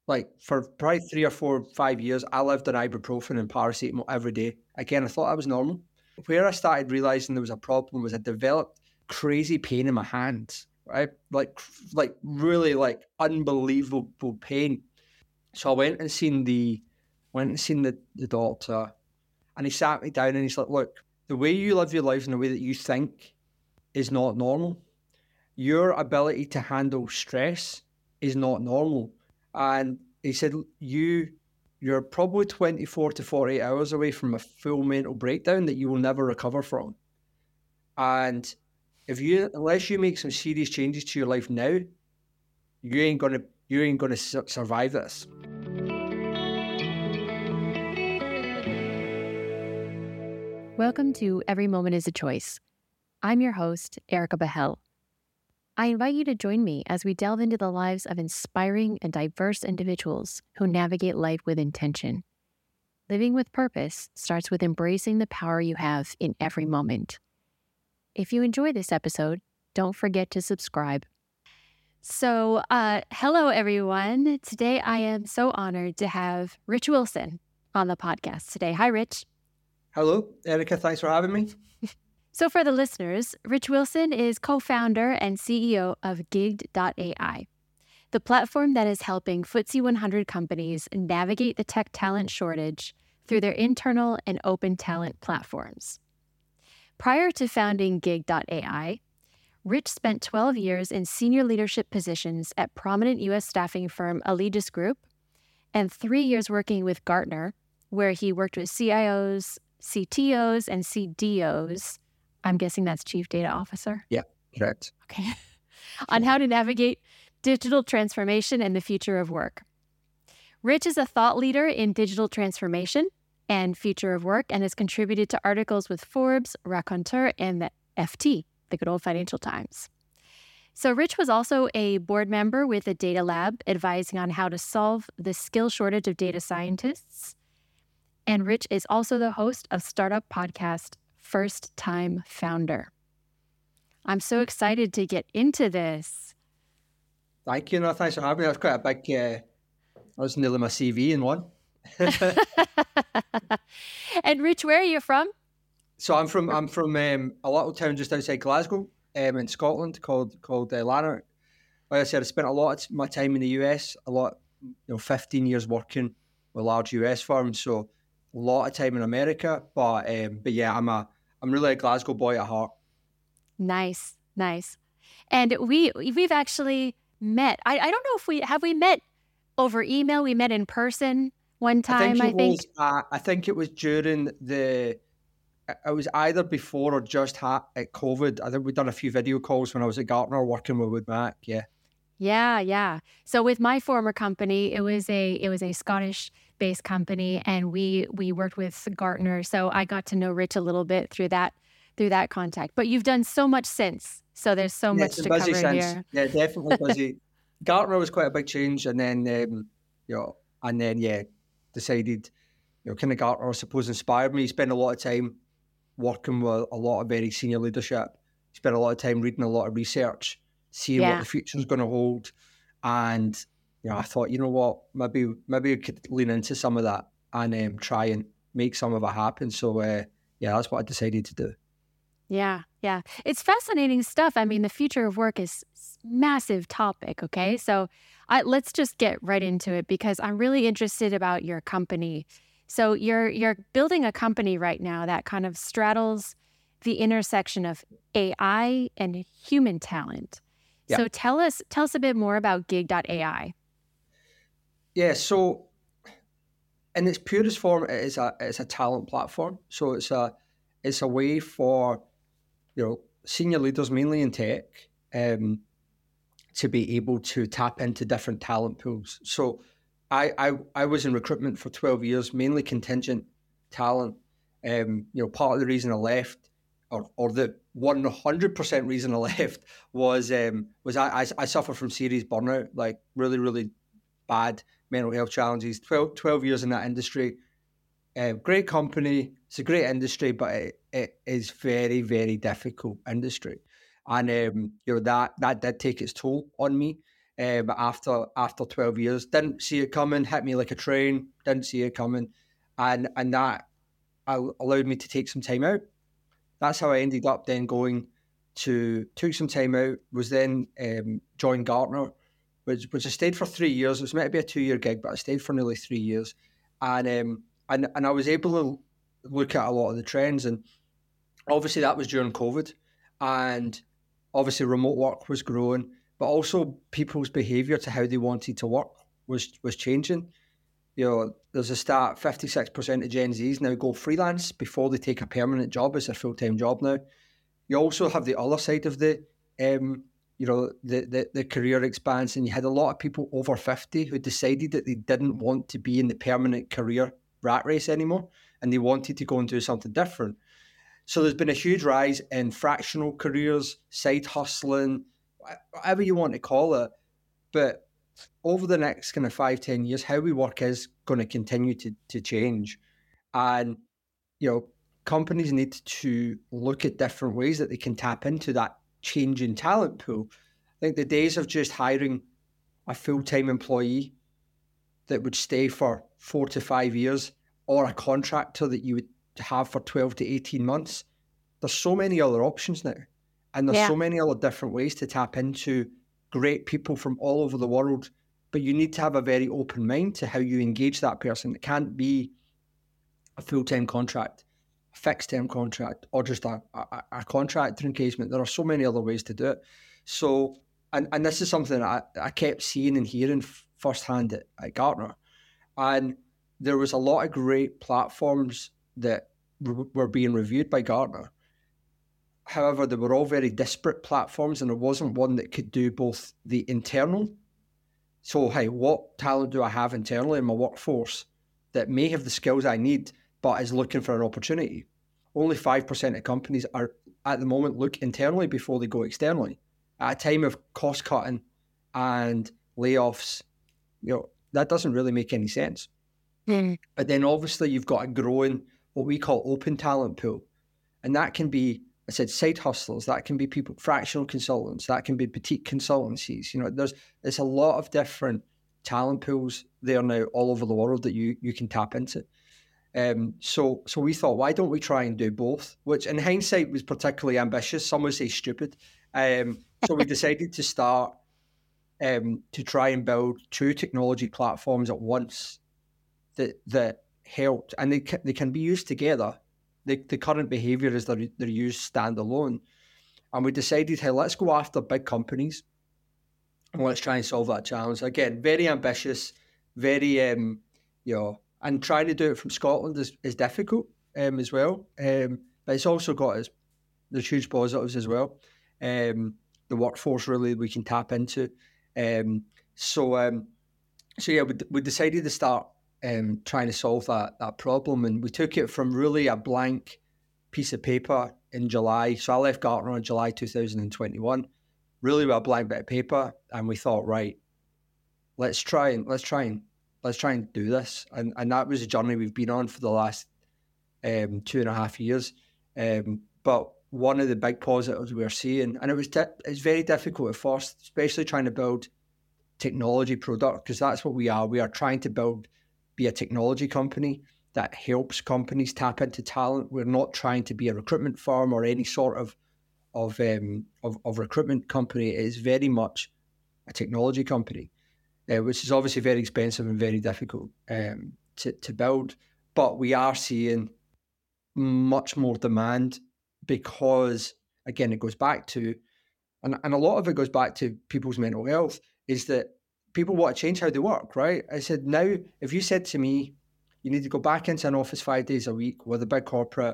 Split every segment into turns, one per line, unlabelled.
like for probably 3 or 4, 5 years, I lived on ibuprofen and paracetamol every day. Again, I thought that was normal. Where I started realizing there was a problem was I developed crazy pain in my hands, right? Like really like unbelievable pain. So I went and seen the doctor, and he sat me down and he's like, look, the way you live your life and the way that you think is not normal. Your ability to handle stress is not normal. And he said, you're probably 24 to 48 hours away from a full mental breakdown that you will never recover from. And unless you make some serious changes to your life now, you ain't gonna survive this.
Welcome to Every Moment is a Choice. I'm your host, Erica Behel. I invite you to join me as we delve into the lives of inspiring and diverse individuals who navigate life with intention. Living with purpose starts with embracing the power you have in every moment. If you enjoy this episode, don't forget to subscribe. So, hello everyone. Today I am so honored to have Rich Wilson on the podcast today. Hi, Rich.
Hello, Erica. Thanks for having me.
So for the listeners, Rich Wilson is co-founder and CEO of Gigged.ai, the platform that is helping FTSE 100 companies navigate the tech talent shortage through their internal and open talent platforms. Prior to founding Gigged.ai, Rich spent 12 years in senior leadership positions at prominent U.S. staffing firm Allegis Group and 3 years working with Gartner, where he worked with CIOs, CTOs, and CDOs. I'm guessing that's Chief Data Officer.
Yeah, correct.
Okay. On how to navigate digital transformation and the future of work. Rich is a thought leader in digital transformation and future of work and has contributed to articles with Forbes, Raconteur, and the FT, the good old Financial Times. So Rich was also a board member with the Data Lab, advising on how to solve the skill shortage of data scientists. And Rich is also the host of startup podcast First Time Founder. I'm so excited to get into this.
Thank you. No, thanks for having me. That's quite a big, that was nearly my CV in one.
And Rich, where are you from?
So I'm from a little town just outside Glasgow, in Scotland called Lanark. Like I said, I spent a lot of my time in the US, 15 years working with large US firms. So a lot of time in America, but yeah, I'm really a Glasgow boy at heart.
Nice. And we've actually met. I don't know if we met over email. We met in person one time.
I think it was during it was either before or just at COVID. I think we'd done a few video calls when I was at Gartner working with Mac. Yeah.
Yeah. So with my former company, it was a Scottish-based company, and we worked with Gartner. So I got to know Rich a little bit through that contact. But you've done so much since, so there's so much to cover here.
Yeah, definitely busy. Gartner was quite a big change, and then decided, kind of Gartner, I suppose, inspired me. Spent a lot of time working with a lot of very senior leadership. Spent a lot of time reading a lot of research, seeing what the future's going to hold. And, I thought, you know what, maybe I could lean into some of that and try and make some of it happen. So, that's what I decided to do.
Yeah. It's fascinating stuff. I mean, the future of work is a massive topic, okay? So let's just get right into it because I'm really interested about your company. So you're building a company right now that kind of straddles the intersection of AI and human talent. Yeah. So tell us a bit more about Gigged.ai.
Yeah, so in its purest form, it's a talent platform. So it's a way for senior leaders, mainly in tech, to be able to tap into different talent pools. So I was in recruitment for 12 years, mainly contingent talent. Part of the reason I left, or the 100% reason I left, was I suffer from serious burnout, like really, really bad mental health challenges. 12 years in that industry. Great company, it's a great industry, but it is very, very difficult industry, and that did take its toll on me. after 12 years. Didn't see it coming, hit me like a train, didn't see it coming. And that allowed me to take some time out. That's how I ended up then took some time out, was then joined Gartner, which I stayed for 3 years. It was meant to be a 2-year gig, but I stayed for nearly 3 years. And I was able to look at a lot of the trends. And obviously that was during COVID. And obviously remote work was growing, but also people's behaviour to how they wanted to work was changing. There's a stat, 56% of Gen Zs now go freelance before they take a permanent job as their full-time job now. You also have the other side of the career expansion. You had a lot of people over 50 who decided that they didn't want to be in the permanent career rat race anymore, and they wanted to go and do something different. So there's been a huge rise in fractional careers, side hustling, whatever you want to call it. But over the next kind of 5-10 years, how we work is going to continue to change. And, companies need to look at different ways that they can tap into that changing talent pool. I think the days of just hiring a full-time employee that would stay for 4 to 5 years, or a contractor that you would have for 12 to 18 months, there's so many other options now. And there's so many other different ways to tap into great people from all over the world. But you need to have a very open mind to how you engage that person. It can't be a full-time contract, a fixed-term contract, or just a contractor engagement. There are so many other ways to do it. So, and this is something I kept seeing and hearing firsthand at Gartner. And there was a lot of great platforms that were being reviewed by Gartner. However, they were all very disparate platforms, and there wasn't one that could do both the internal. So, hey, what talent do I have internally in my workforce that may have the skills I need, but is looking for an opportunity? Only 5% of companies are at the moment look internally before they go externally. At a time of cost cutting and layoffs, that doesn't really make any sense. But then obviously you've got a growing, what we call open talent pool. And that can be, I said, side hustlers, that can be people, fractional consultants, that can be boutique consultancies. There's a lot of different talent pools there now all over the world that you can tap into. So we thought, why don't we try and do both? Which in hindsight was particularly ambitious. Some would say stupid. So we decided to start to try and build 2 technology platforms at once that helped, and they can be used together. The current behaviour is they're used standalone. And we decided, hey, let's go after big companies and let's try and solve that challenge. Again, very ambitious, very, and trying to do it from Scotland is difficult as well. But it's also got there's huge positives as well. The workforce really we can tap into. So we decided to start trying to solve that problem, and we took it from really a blank piece of paper in July. So I left Gartner in July 2021, really with a blank bit of paper, and we thought, right, let's try and do this, and that was a journey we've been on for the last 2.5 years. But one of the big positives we're seeing, and it's very difficult at first, especially trying to build technology product, because that's what we are. We are trying to be a technology company that helps companies tap into talent. We're not trying to be a recruitment firm or any sort of recruitment company. It is very much a technology company, which is obviously very expensive and very difficult to build. But we are seeing much more demand because, again, it goes back to, and a lot of it goes back to people's mental health, is that people want to change how they work, right? I said, now, if you said to me, you need to go back into an office 5 days a week with a big corporate,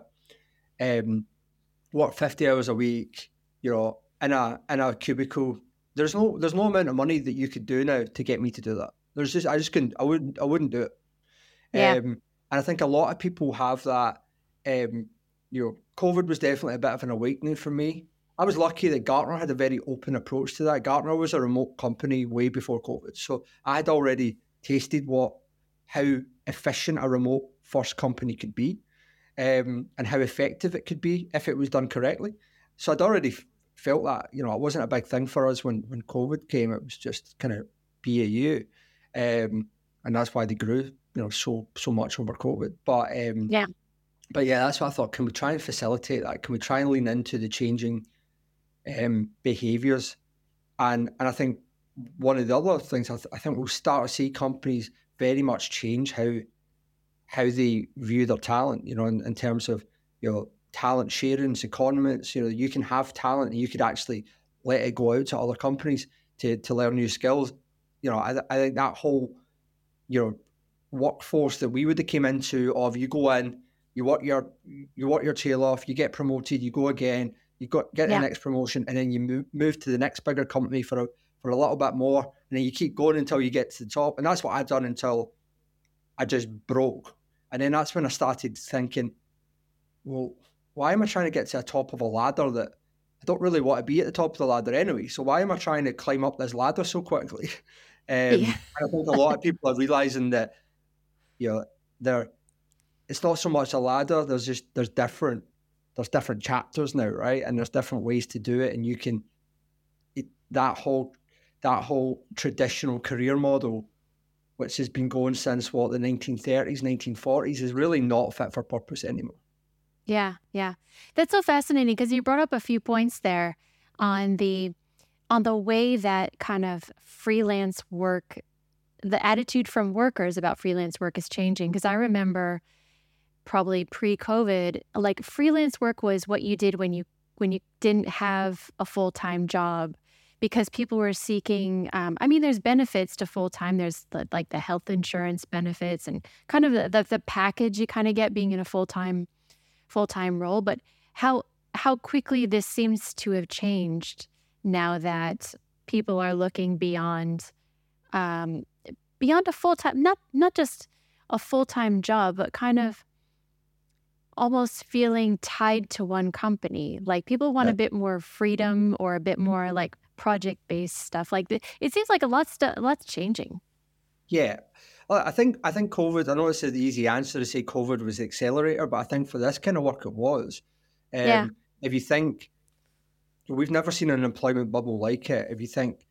work 50 hours a week, in a cubicle, there's no amount of money that you could do now to get me to do that. I wouldn't do it.
Yeah.
And I think a lot of people have that. COVID was definitely a bit of an awakening for me. I was lucky that Gartner had a very open approach to that. Gartner was a remote company way before COVID. So I had already tasted how efficient a remote first company could be, and how effective it could be if it was done correctly. So I'd already felt that, you know, it wasn't a big thing for us when COVID came. It was just kind of BAU. And that's why they grew, you know, so much over COVID. But yeah, that's what I thought. Can we try and facilitate that? Can we try and lean into the changing behaviours? And I think one of the other things, I think we'll start to see companies very much change how they view their talent, you know, in terms of, you know, talent sharing, secondments. You know, you can have talent and you could actually let it go out to other companies to learn new skills. You know, I think that whole, you know, workforce that we would have came into of you go in, you work your tail off, you get promoted, you go again, get the next promotion, and then you move to the next bigger company for a little bit more, and then you keep going until you get to the top. And that's what I'd done until I just broke. And then that's when I started thinking, well, why am I trying to get to the top of a ladder that I don't really want to be at the top of the ladder anyway? So why am I trying to climb up this ladder so quickly? And I think a lot of people are realizing that, you know, it's not so much a ladder. There's different chapters now, right? And there's different ways to do it. And you can that whole traditional career model, which has been going since the 1930s, 1940s, is really not fit for purpose anymore.
Yeah. That's so fascinating because you brought up a few points there on the way that kind of freelance work, the attitude from workers about freelance work is changing. Because I remember probably pre-COVID, like freelance work was what you did when you didn't have a full-time job, because people were seeking, there's benefits to full-time. There's the health insurance benefits and kind of the package you kind of get being in a full-time role. But how quickly this seems to have changed now that people are looking beyond a full-time, not just a full-time job, but kind of almost feeling tied to one company. Like people want a bit more freedom or a bit more like project-based stuff. Like it seems like a lot's changing.
Yeah. Well, I think COVID, I know it's the easy answer to say COVID was the accelerator, but I think for this kind of work it was. If you think, we've never seen an employment bubble like it. If you think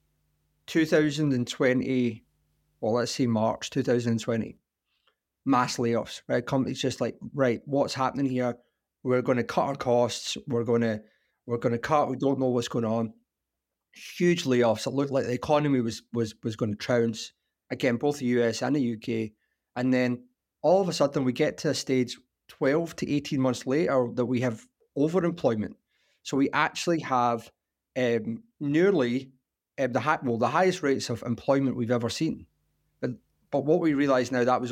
2020, well, let's say March 2020, mass layoffs, right? Companies just like, right, what's happening here? We're going to cut our costs. We're going to cut. We don't know what's going on. Huge layoffs. It looked like the economy was going to trounce. Again, both the US and the UK. And then all of a sudden we get to a stage 12 to 18 months later that we have overemployment. So we actually have nearly the highest rates of employment we've ever seen. But what we realise now, that was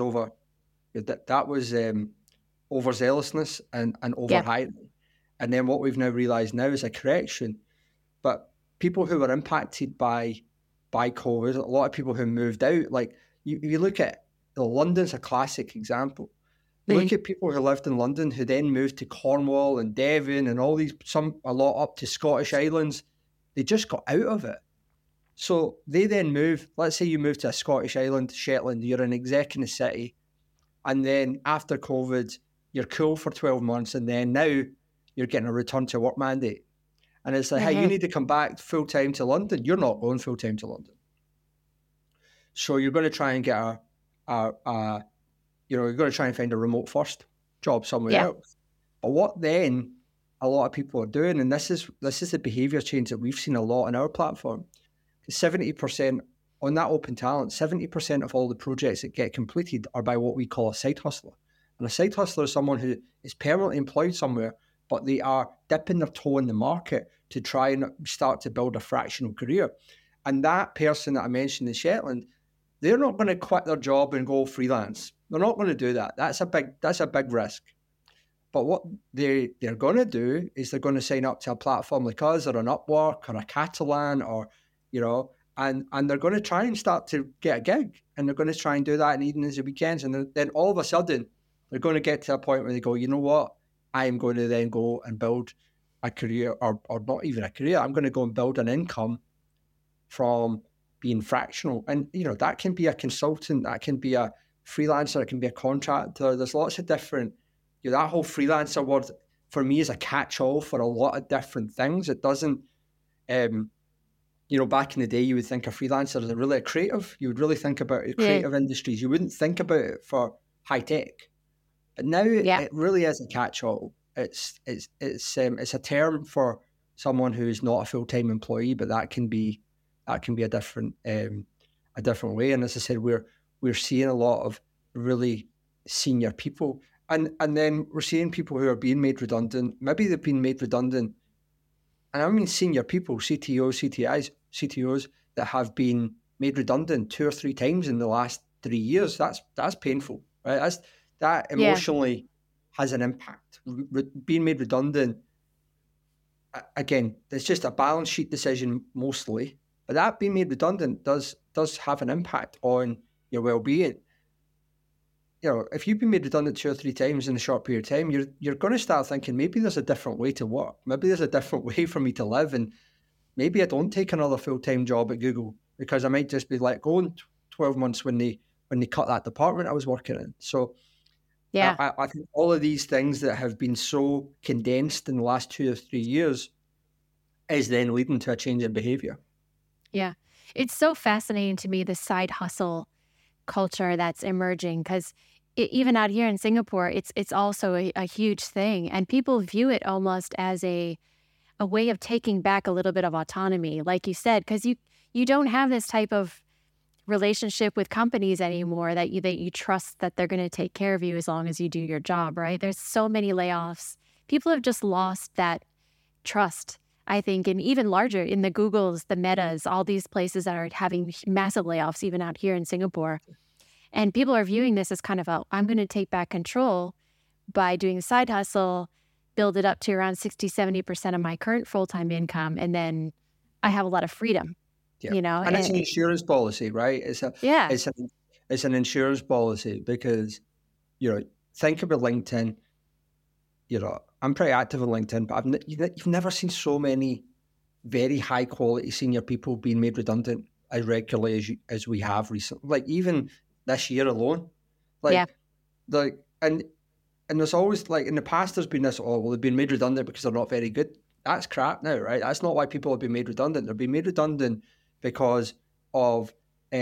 overzealousness and overhiring. And then what we've now realised now is a correction. But people who were impacted by COVID, a lot of people who moved out, like you look at London's a classic example. Look at people who lived in London who then moved to Cornwall and Devon and all these, a lot up to Scottish Islands. They just got out of it. So they then move, let's say you move to a Scottish island, Shetland, you're an exec in the city. And then after COVID, you're cool for 12 months. And then now you're getting a return to work mandate. And it's like, hey, you need to come back full-time to London. You're not going full-time to London. So you're going to try and get you're going to try and find a remote first job somewhere else. But what then a lot of people are doing, and this is the behaviour change that we've seen a lot on our platform, 70% on that open talent, 70% of all the projects that get completed are by what we call a side hustler. And a side hustler is someone who is permanently employed somewhere, but they are dipping their toe in the market to try and start to build a fractional career. And that person that I mentioned in Shetland, they're not going to quit their job and go freelance. They're not going to do that. That's a big risk. But what they're going to do is they're going to sign up to a platform like us or an Upwork or a Catalan or, and they're going to try and start to get a gig. And they're going to try and do that in evenings and weekends. And then all of a sudden, they're going to get to a point where they go, you know what? I am going to then go and build a career or not even a career. I'm going to go and build an income from being fractional. And, that can be a consultant, that can be a freelancer, it can be a contractor. There's lots of different, that whole freelancer word for me is a catch-all for a lot of different things. It doesn't Back in the day, you would think a freelancer is really a creative. You would really think about creative industries. You wouldn't think about it for high tech. But now it really is a catch-all. It's a term for someone who is not a full-time employee, but that can be a different way. And as I said, we're seeing a lot of really senior people, and then we're seeing people who are being made redundant. Maybe they've been made redundant, and I mean senior people, CTOs, CTOs that have been made redundant 2 or 3 times in the last 3 years. That's painful, right? That emotionally has an impact. Being made redundant, again, it's just a balance sheet decision mostly, but that being made redundant does have an impact on your well-being. If you've been made redundant 2 or 3 times in a short period of time, you're going to start thinking, maybe there's a different way to work. Maybe there's a different way for me to live, and maybe I don't take another full-time job at Google because I might just be let go in 12 months when they cut that department I was working in. So I think all of these things that have been so condensed in the last 2 or 3 years is then leading to a change in behavior.
Yeah. It's so fascinating to me, the side hustle culture that's emerging, because even out here in Singapore, it's also a huge thing. And people view it almost as a way of taking back a little bit of autonomy, like you said, because you don't have this type of relationship with companies anymore that you trust that they're going to take care of you as long as you do your job, right? There's so many layoffs. People have just lost that trust, I think, and even larger in the Googles, the Metas, all these places that are having massive layoffs, even out here in Singapore. And people are viewing this as kind of I'm going to take back control by doing a side hustle, build it up to around 60-70% of my current full-time income, and then I have a lot of freedom.
Yeah. And it's an insurance policy, right? It's an insurance policy because, think about LinkedIn. I'm pretty active on LinkedIn, but you've never seen so many very high quality senior people being made redundant as regularly as we have recently. Like even this year alone, and there's always, like, in the past there's been this, they've been made redundant because they're not very good. That's crap now, right? That's not why people have been made redundant. They're being made redundant because of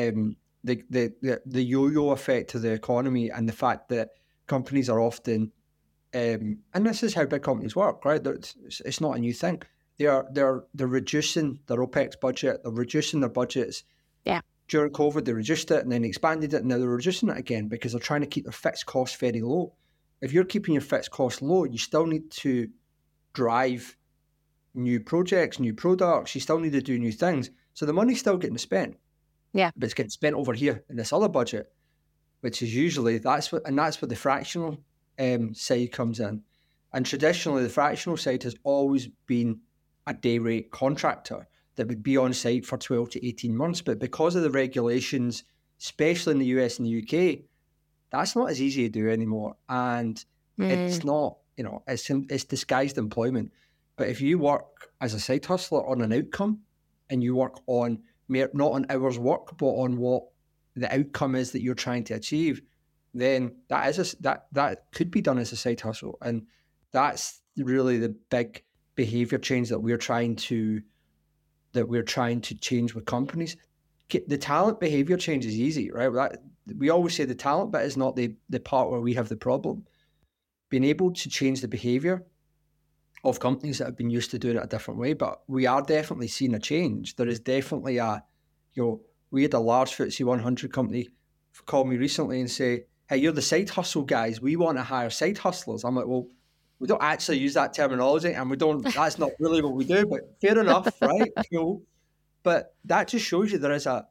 the yo-yo effect to the economy and the fact that companies are often, and this is how big companies work, right? It's not a new thing. They're reducing their OPEX budget. They're reducing their budgets.
Yeah.
During COVID, they reduced it and then expanded it, and now they're reducing it again because they're trying to keep their fixed costs very low. If you're keeping your fixed costs low, you still need to drive new projects, new products. You still need to do new things. So the money's still getting spent.
Yeah.
But it's getting spent over here in this other budget, which is usually, that's where the fractional side comes in. And traditionally, the fractional side has always been a day rate contractor that would be on site for 12 to 18 months. But because of the regulations, especially in the US and the UK, that's not as easy to do anymore. And it's not, it's disguised employment. But if you work as a side hustler on an outcome, and you work on not on hours work, but on what the outcome is that you're trying to achieve, then that could be done as a side hustle. And that's really the big behavior change that we're trying to change with companies. The talent behavior change is easy, right? We always say the talent bit is not the part where we have the problem. Being able to change the behavior of companies that have been used to doing it a different way, but we are definitely seeing a change. There is definitely we had a large FTSE 100 company call me recently and say, "Hey, you're the side hustle guys. We want to hire side hustlers." I'm like, well, we don't actually use that terminology, and that's not really what we do, but fair enough, right? Cool. But that just shows you that's a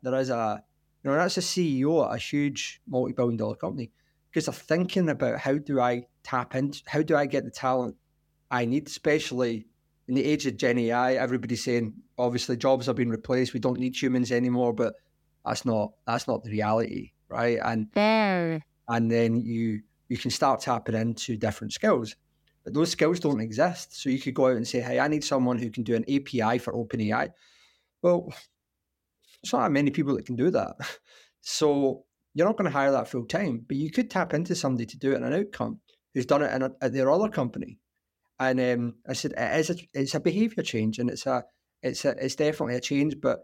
CEO at a huge multi-billion-dollar company, because they're thinking about how do I get the talent I need, especially in the age of Gen AI. Everybody's saying, obviously, jobs are being replaced. We don't need humans anymore, but that's not the reality, right? And then you can start tapping into different skills, but those skills don't exist. So you could go out and say, "Hey, I need someone who can do an API for OpenAI." Well, there's not that many people that can do that. So you're not going to hire that full time, but you could tap into somebody to do it in an outcome who's done it at their other company. And I said, it's a behavior change, and it's a it's definitely a change, but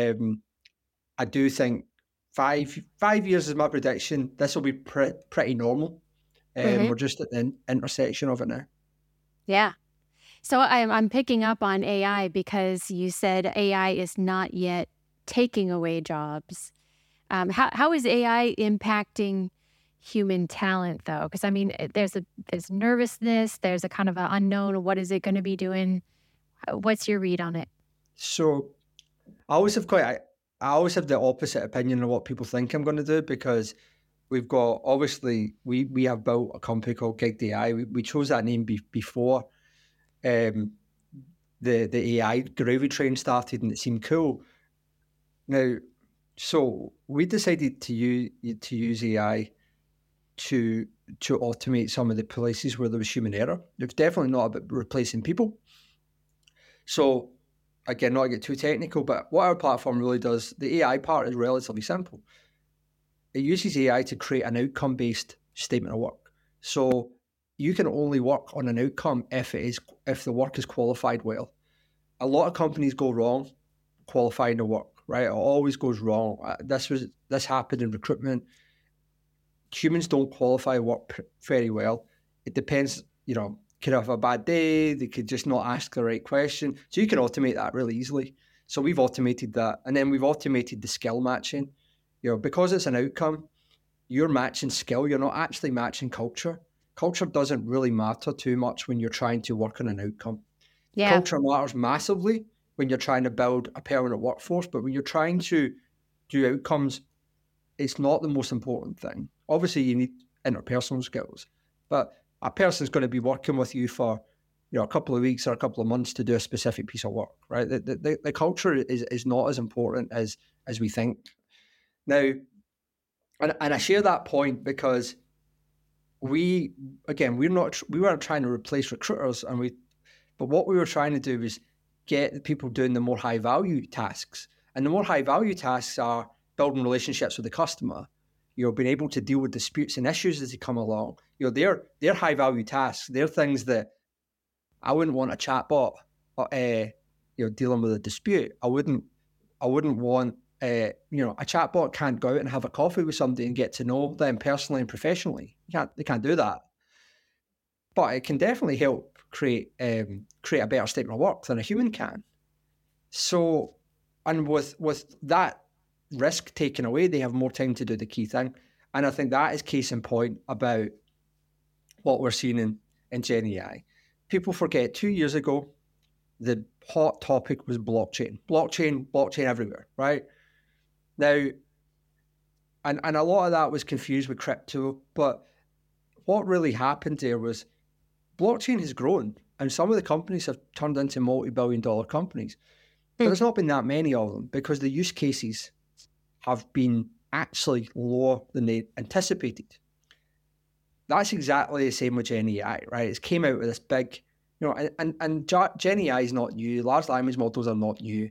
I do think 5 years is my prediction. This will be pretty normal. We're just at the intersection of it now.
Yeah. So I'm picking up on AI because you said AI is not yet taking away jobs. How is AI impacting human talent, though? Because I mean, there's nervousness, there's a kind of an unknown. What is it going to be doing? What's your read on it?
So I always have the opposite opinion of what people think I'm going to do, because we've got, obviously, we have built a company called Gig.ai. We chose that name before the AI gravy train started, and it seemed cool. Now, so we decided to use AI to automate some of the places where there was human error. It's definitely not about replacing people. So again, not to get too technical, but what our platform really does, the AI part is relatively simple. It uses AI to create an outcome-based statement of work. So you can only work on an outcome if the work is qualified well. A lot of companies go wrong qualifying the work, right? It always goes wrong. This happened in recruitment. Humans don't qualify work very well. It depends, could have a bad day. They could just not ask the right question. So you can automate that really easily. So we've automated that. And then we've automated the skill matching. Because it's an outcome, you're matching skill. You're not actually matching culture. Culture doesn't really matter too much when you're trying to work on an outcome. Yeah. Culture matters massively when you're trying to build a permanent workforce, but when you're trying to do outcomes, it's not the most important thing. Obviously, you need interpersonal skills, but a person's going to be working with you for a couple of weeks or a couple of months to do a specific piece of work, right? The culture is not as important as we think. Now, and I share that point because we weren't trying to replace recruiters, but what we were trying to do was get the people doing the more high value tasks. And the more high value tasks are building relationships with the customer, being able to deal with disputes and issues as they come along. They're high value tasks. They're things that I wouldn't want a chatbot, dealing with a dispute. I wouldn't want, a chatbot can't go out and have a coffee with somebody and get to know them personally and professionally. They can't do that. But it can definitely help create a better statement of work than a human can. So, and with that risk taken away, they have more time to do the key thing. And I think that is case in point about what we're seeing in Gen AI. People forget 2 years ago, the hot topic was blockchain. Blockchain everywhere, right? Now, and a lot of that was confused with crypto, but what really happened there was blockchain has grown, and some of the companies have turned into multi-billion-dollar companies. But there's not been that many of them because the use cases have been actually lower than they anticipated. That's exactly the same with Gen AI, right? It's came out with this big, and Gen AI is not new. Large language models are not new.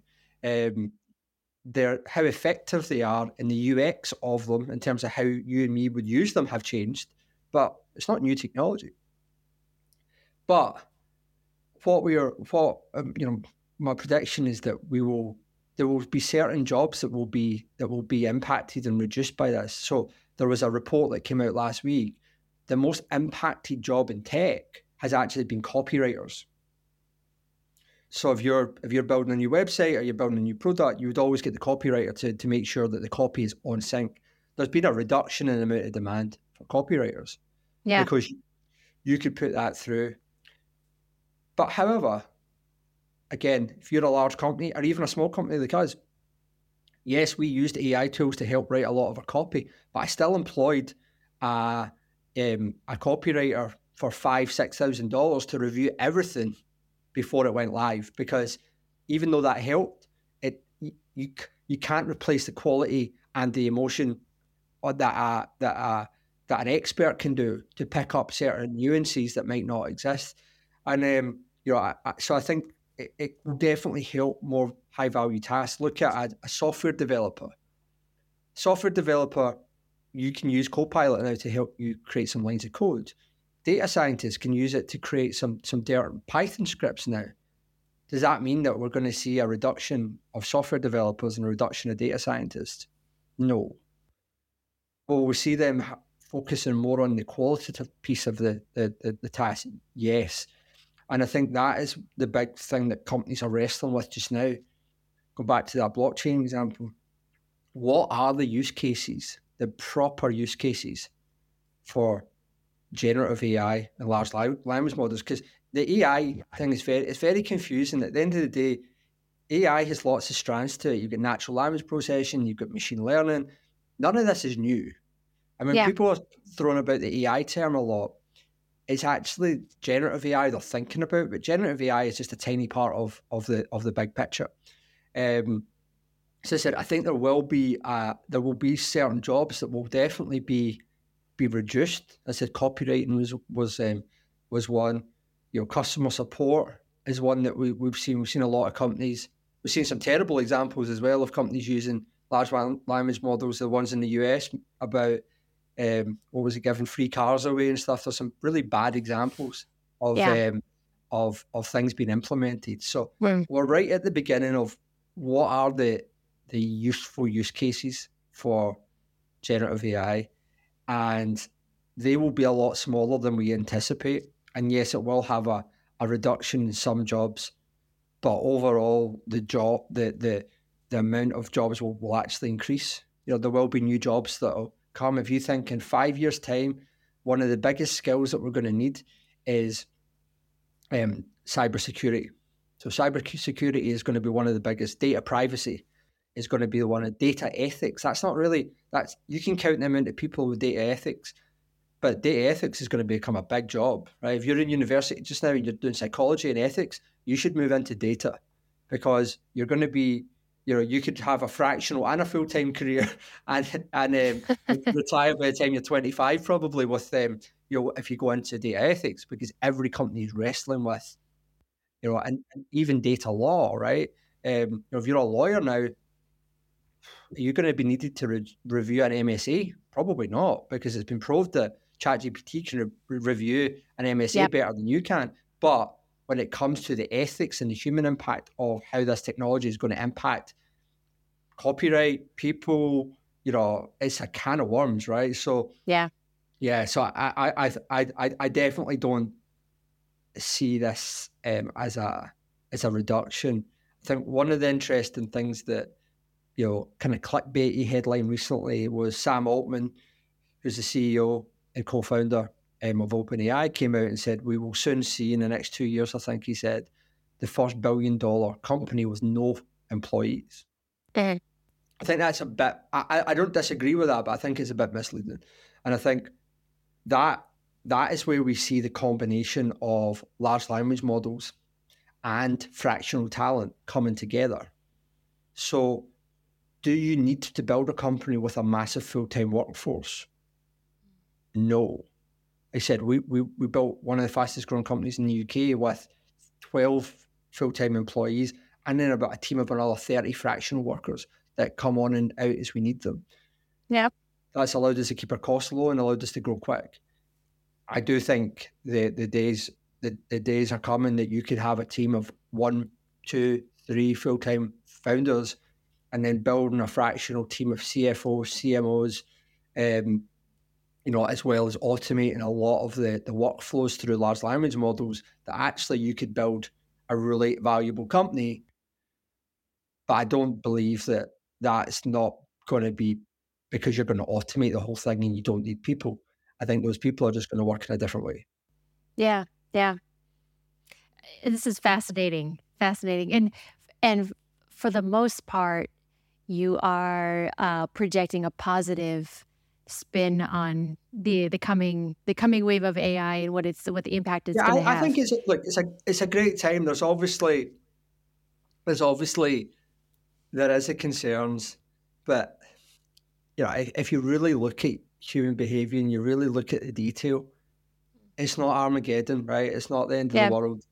How effective they are in the UX of them in terms of how you and me would use them have changed, but it's not new technology. But my prediction is that there will be certain jobs that will be impacted and reduced by this. So there was a report that came out last week. The most impacted job in tech has actually been copywriters. So if you're building a new website or you're building a new product, you would always get the copywriter to make sure that the copy is on sync. There's been a reduction in the amount of demand for copywriters. Yeah. Because you could put that through. But however, again, if you're a large company or even a small company like us, yes, we used AI tools to help write a lot of our copy, but I still employed a copywriter for $5,000-$6,000 to review everything before it went live, because even though that helped, you can't replace the quality and the emotion that an expert can do to pick up certain nuances that might not exist. And so I think it will definitely help more high value tasks. Look at a software developer. You can use Copilot now to help you create some lines of code. Data scientists can use it to create some Python scripts now. Does that mean that we're going to see a reduction of software developers and a reduction of data scientists? No. Will we see them focusing more on the qualitative piece of the task? Yes. And I think that is the big thing that companies are wrestling with just now. Go back to that blockchain example. What are the use cases, the proper use cases for generative AI and large language models? Because the AI thing is very confusing. At the end of the day, AI has lots of strands to it. You've got natural language processing, you've got machine learning. None of this is new. I mean, people are throwing about the AI term a lot. It's actually generative AI they're thinking about, but generative AI is just a tiny part of the big picture. So I said, I think there will be certain jobs that will definitely be reduced. I said copywriting was one. Customer support is one that we've seen. We've seen a lot of companies. We've seen some terrible examples as well of companies using large language models. The ones in the US about what was it, giving free cars away and stuff. There's some really bad examples of things being implemented. So we're right at the beginning of what are the useful use cases for generative AI, and they will be a lot smaller than we anticipate. And yes, it will have a reduction in some jobs, but overall the amount of jobs will actually increase. There will be new jobs that will come. If you think in 5 years' time, one of the biggest skills that we're going to need is cybersecurity. So cybersecurity is going to be one of the biggest. Data privacy is going to be one of data ethics. You can count the amount of people with data ethics, but data ethics is going to become a big job, right? If you're in university just now and you're doing psychology and ethics, you should move into data, because you're going to be, you could have a fractional and a full-time career and retire by the time you're 25 probably with if you go into data ethics, because every company is wrestling with, and even data law, right? If you're a lawyer now, are you going to be needed to review an MSA? Probably not, because it's been proved that ChatGPT can review an MSA better than you can. But when it comes to the ethics and the human impact of how this technology is going to impact copyright, people, it's a can of worms, right? So so I definitely don't see this as a reduction. I think one of the interesting things that kind of clickbaity headline recently was Sam Altman, who's the CEO and co-founder of OpenAI, came out and said, we will soon see in the next 2 years, I think he said, the first $1 billion company with no employees. I think that's a bit, I don't disagree with that, but I think it's a bit misleading. And I think that is where we see the combination of large language models and fractional talent coming together. So do you need to build a company with a massive full-time workforce? No. I said we built one of the fastest growing companies in the UK with 12 full-time employees and then about a team of another 30 fractional workers that come on and out as we need them.
Yeah.
That's allowed us to keep our costs low and allowed us to grow quick. I do think the days are coming that you could have a team of 1, 2, 3 full-time founders and then building a fractional team of CFOs, CMOs, as well as automating a lot of the workflows through large language models, that actually you could build a really valuable company. But I don't believe that that's not going to be because you're going to automate the whole thing and you don't need people. I think those people are just going to work in a different way.
Yeah. This is fascinating. And for the most part, you are projecting a positive spin on the coming wave of AI and what the impact is going to have.
I think it's a great time. There's obviously there is a concerns, but if you really look at human behavior and you really look at the detail, it's not Armageddon, right? It's not the end of the world.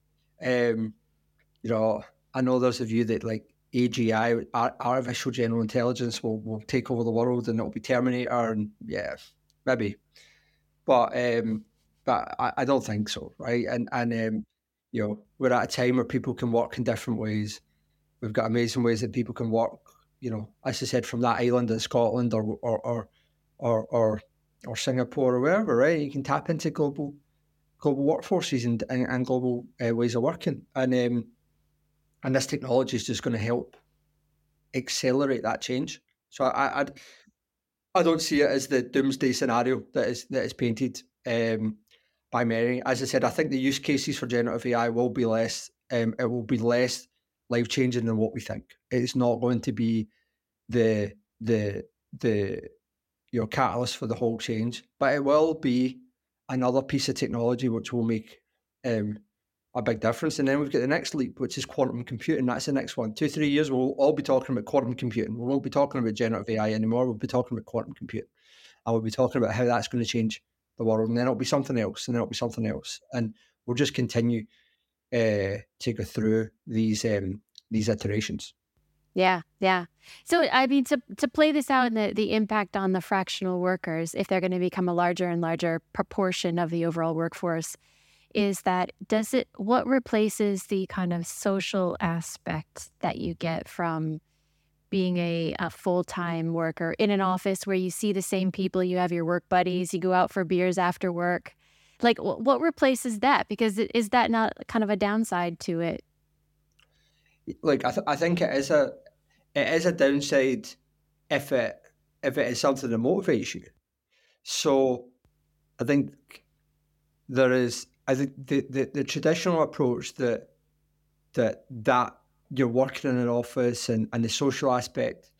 I know there's a view that like AGI, artificial general intelligence, will take over the world and it'll be Terminator, and maybe, but I don't think so, right? And we're at a time where people can work in different ways. We've got amazing ways that people can work, as I said, from that island in Scotland or Singapore or wherever, right? You can tap into global workforces and global ways of working. And this technology is just going to help accelerate that change. So I don't see it as the doomsday scenario that is painted by many. As I said, I think the use cases for generative AI will be less. It will be less life changing than what we think. It's not going to be the catalyst for the whole change, but it will be another piece of technology which will make a big difference. And then we've got the next leap, which is quantum computing. That's the next one. 2-3 years, we'll all be talking about quantum computing. We won't be talking about generative AI anymore. We'll be talking about quantum computing. And we'll be talking about how that's going to change the world. And then it'll be something else, and then it'll be something else. And we'll just continue to go through these iterations.
Yeah. So, I mean, to play this out and the impact on the fractional workers, if they're going to become a larger and larger proportion of the overall workforce, is that what replaces the kind of social aspect that you get from being a full-time worker in an office where you see the same people, you have your work buddies, you go out for beers after work? Like, what replaces that? Because is that not kind of a downside to it?
Like, I think it is a downside if it is something that motivates you. So I think the traditional approach that you're working in an office and the social aspect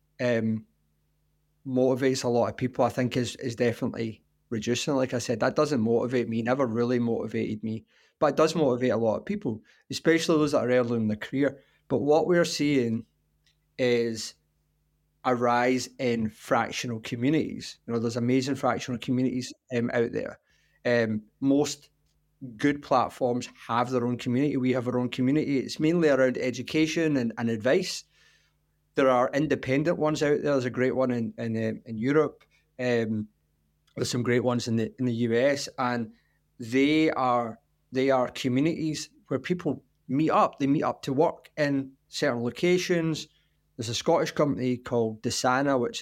motivates a lot of people, I think is definitely reducing. Like I said, that doesn't motivate me, never really motivated me, but it does motivate a lot of people, especially those that are early in their career. But what we're seeing is a rise in fractional communities. There's amazing fractional communities out there. Most good platforms have their own community. We have our own community. It's mainly around education and advice. There are independent ones out there. There's a great one in Europe. There's some great ones in the US, and they are communities where people meet up. They meet up to work in certain locations. There's a Scottish company called Desana, which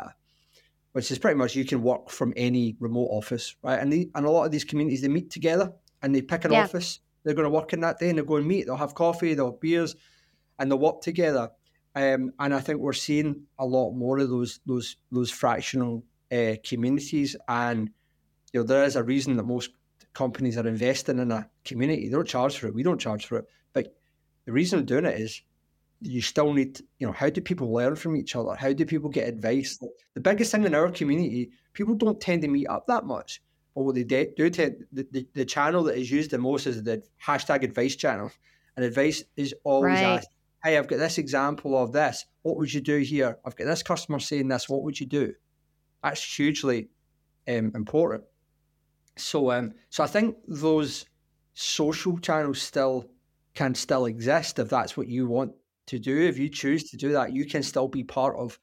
is pretty much you can work from any remote office, right? And a lot of these communities, they meet together and they pick an office they're going to work in that day, and they'll go and meet. They'll have coffee, they'll have beers, and they'll work together. And I think we're seeing a lot more of those fractional communities. And there is a reason that most companies are investing in a community. They don't charge for it. We don't charge for it. But the reason they're doing it is you still need, how do people learn from each other? How do people get advice? The biggest thing in our community, people don't tend to meet up that much. But what they do tend, the channel that is used the most is the hashtag advice channel. And advice is always asked, hey, I've got this example of this. What would you do here? I've got this customer saying this. What would you do? That's hugely important. So I think those social channels can still exist if that's what you want to do. If you choose to do that, you can still be part of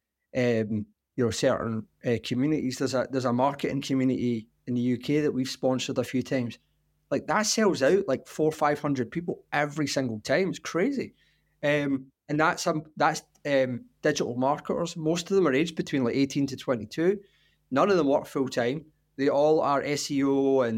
certain communities. There's a marketing community in the UK that we've sponsored a few times. Like, that sells out like 400 or 500 people every single time. It's crazy. And that's digital marketers. Most of them are aged between like 18 to 22. None of them work full time. They all are SEO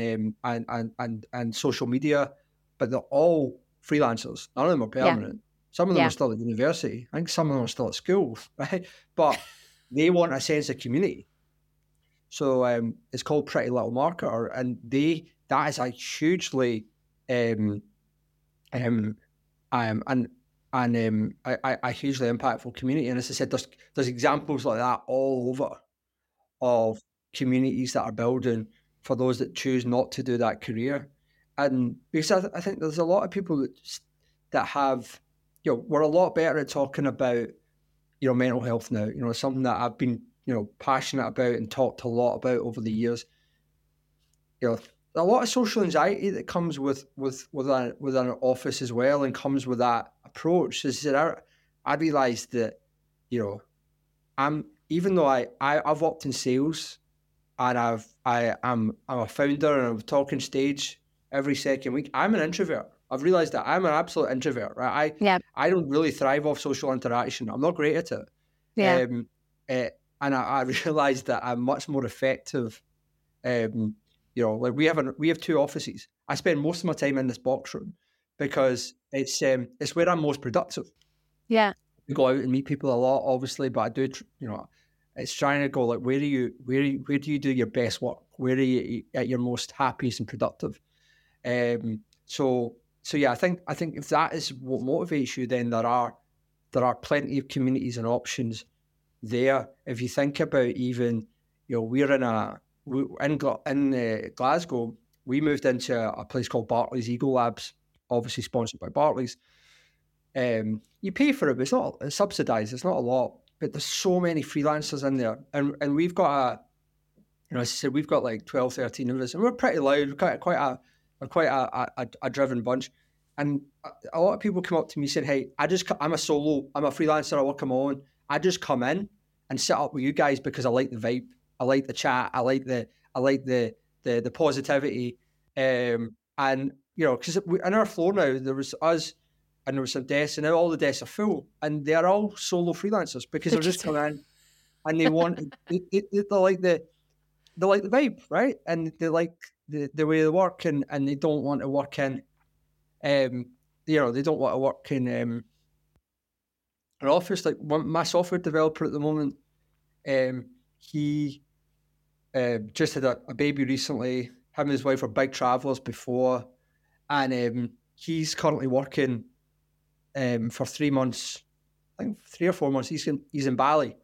and social media, but they're all freelancers. None of them are permanent. Some of them are still at university. I think some of them are still at school, right? But they want a sense of community. So it's called Pretty Little Marketer, and that is a hugely a hugely impactful community. And as I said, there's examples like that all over of communities that are building for those that choose not to do that career. And because I think there's a lot of people that have, we're a lot better at talking about, mental health now. Something that I've been, passionate about and talked a lot about over the years. A lot of social anxiety that comes with an office as well, and comes with that approach. Is that I realised that, even though I've worked in sales, and I'm a founder and I'm talking stage every second week. I'm an introvert. I've realized that I'm an absolute introvert, right? I don't really thrive off social interaction. I'm not great at it.
Yeah.
And I realized that I'm much more effective. Like we have 2 offices. I spend most of my time in this box room because it's where I'm most productive.
Yeah.
I go out and meet people a lot, obviously, but I do, it's trying to go like, where do you do your best work? Where are you at your most happiest and productive? So yeah, I think if that is what motivates you, then there are plenty of communities and options there. If you think about even, we're in Glasgow, we moved into a place called Barclays Ego Labs, obviously sponsored by Barclays. You pay for it, but it's subsidized. It's not a lot, but there's so many freelancers in there, and we've got as I said, we've got like 12, 13 of us, and we're pretty loud. We're quite a driven bunch, and a lot of people come up to me saying, "Hey, I'm a freelancer. I work on my own. I just come in and sit up with you guys because I like the vibe, I like the chat, I like the positivity, and because in our floor now there was us." And there were some desks, and now all the desks are full, and they're all solo freelancers because they're just come in and they want they like the vibe, right? And they like the way they work, and they don't want to work in, they don't want to work in an office. Like my software developer at the moment, he just had a baby recently. Him and his wife were big travelers before, and he's currently working. For 3 months, I think 3 or 4 months, he's in Bali.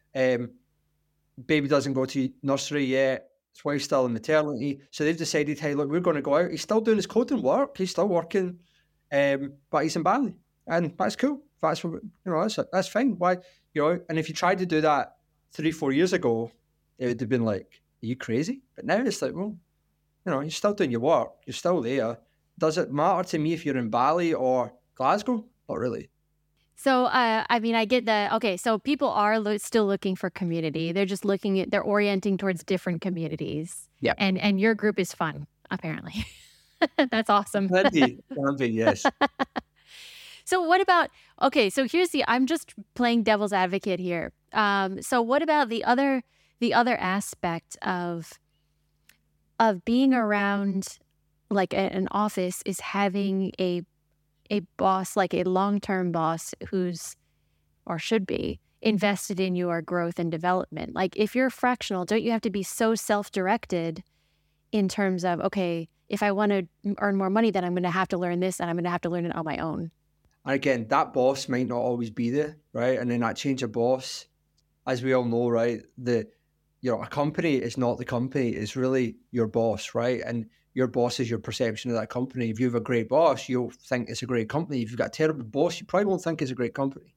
Baby doesn't go to nursery yet. His wife's still in maternity, so they've decided, hey, look, we're going to go out. He's still doing his coding work. He's still working, but he's in Bali, and that's cool. That's that's fine. Why, And if you tried to do that 3-4 years ago, it would have been like, are you crazy? But now it's like, well, you're still doing your work. You're still there. Does it matter to me if you're in Bali or Glasgow? Not really.
So, I get that. Okay, so people are still looking for community. They're just they're orienting towards different communities.
Yeah.
And your group is fun, apparently. That's awesome.
Can be, yes.
So what about, so I'm just playing devil's advocate here. So what about the other aspect of being around like an office is having a boss, like a long-term boss who's, or should be, invested in your growth and development. Like if you're fractional, don't you have to be so self-directed in terms of, okay, if I want to earn more money, then I'm going to have to learn this and I'm going to have to learn it on my own.
And again, that boss might not always be there, right? And then that change of boss, as we all know, right? A company is not the company, it's really your boss, right? And your boss is your perception of that company. If you have a great boss, you'll think it's a great company. If you've got a terrible boss, you probably won't think it's a great company.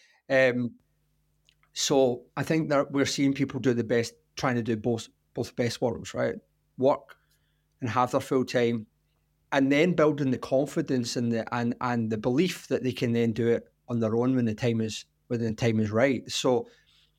So I think that we're seeing people do the best, trying to do both best worlds, right? Work and have their full time, and then building the confidence and the belief that they can then do it on their own when the time is right. So,